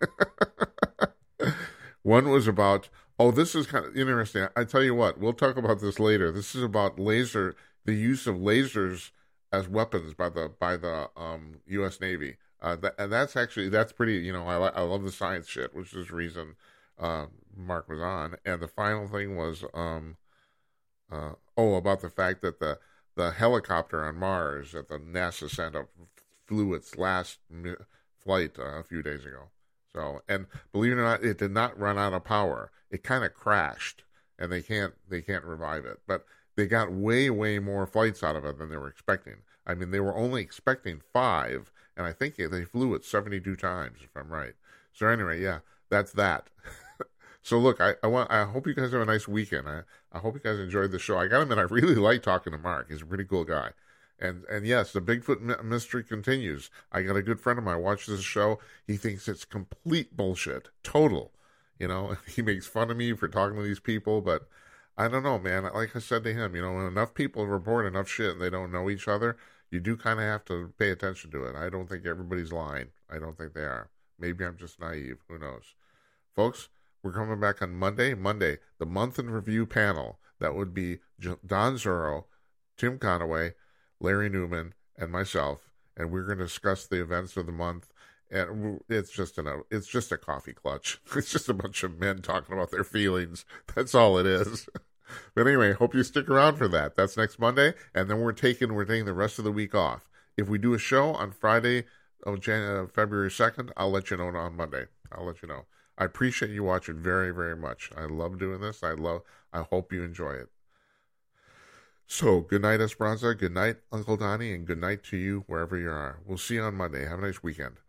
One was about, oh, this is kind of interesting. I tell you what, we'll talk about this later. This is about laser, the use of lasers as weapons by the by the um, U S Navy. Uh, that, and that's actually, that's pretty, you know, I, I love the science shit, which is the reason uh, Mark was on. And the final thing was, um, uh, oh, about the fact that the, the helicopter on Mars that the NASA sent up flew its last mi- flight uh, a few days ago. So, and believe it or not, it did not run out of power. It kind of crashed, and they can't they can't revive it. But they got way, way more flights out of it than they were expecting. I mean, they were only expecting five, and I think they flew it seventy-two times, if I'm right. So anyway, yeah, that's that. So look, I, I want I hope you guys have a nice weekend. I, I hope you guys enjoyed the show. I gotta admit, I really like talking to Mark. He's a pretty cool guy. And and yes, the Bigfoot mystery continues. I got a good friend of mine watches the show. He thinks it's complete bullshit, total. You know, he makes fun of me for talking to these people, but I don't know, man. Like I said to him, you know, when enough people report enough shit and they don't know each other, you do kind of have to pay attention to it. I don't think everybody's lying. I don't think they are. Maybe I'm just naive. Who knows? Folks, we're coming back on Monday. Monday, the month in review panel. That would be Don Zuro, Tim Conaway, Larry Newman, and myself, and we're going to discuss the events of the month. And it's just an it's just a coffee clutch. It's just a bunch of men talking about their feelings. That's all it is. But anyway, hope you stick around for that. That's next Monday, and then we're taking we're taking the rest of the week off. If we do a show on Friday, of January, February second, I'll let you know on Monday. I'll let you know. I appreciate you watching very, very much. I love doing this. I love. I hope you enjoy it. So, good night, Esperanza. Good night, Uncle Donnie, and good night to you wherever you are. We'll see you on Monday. Have a nice weekend.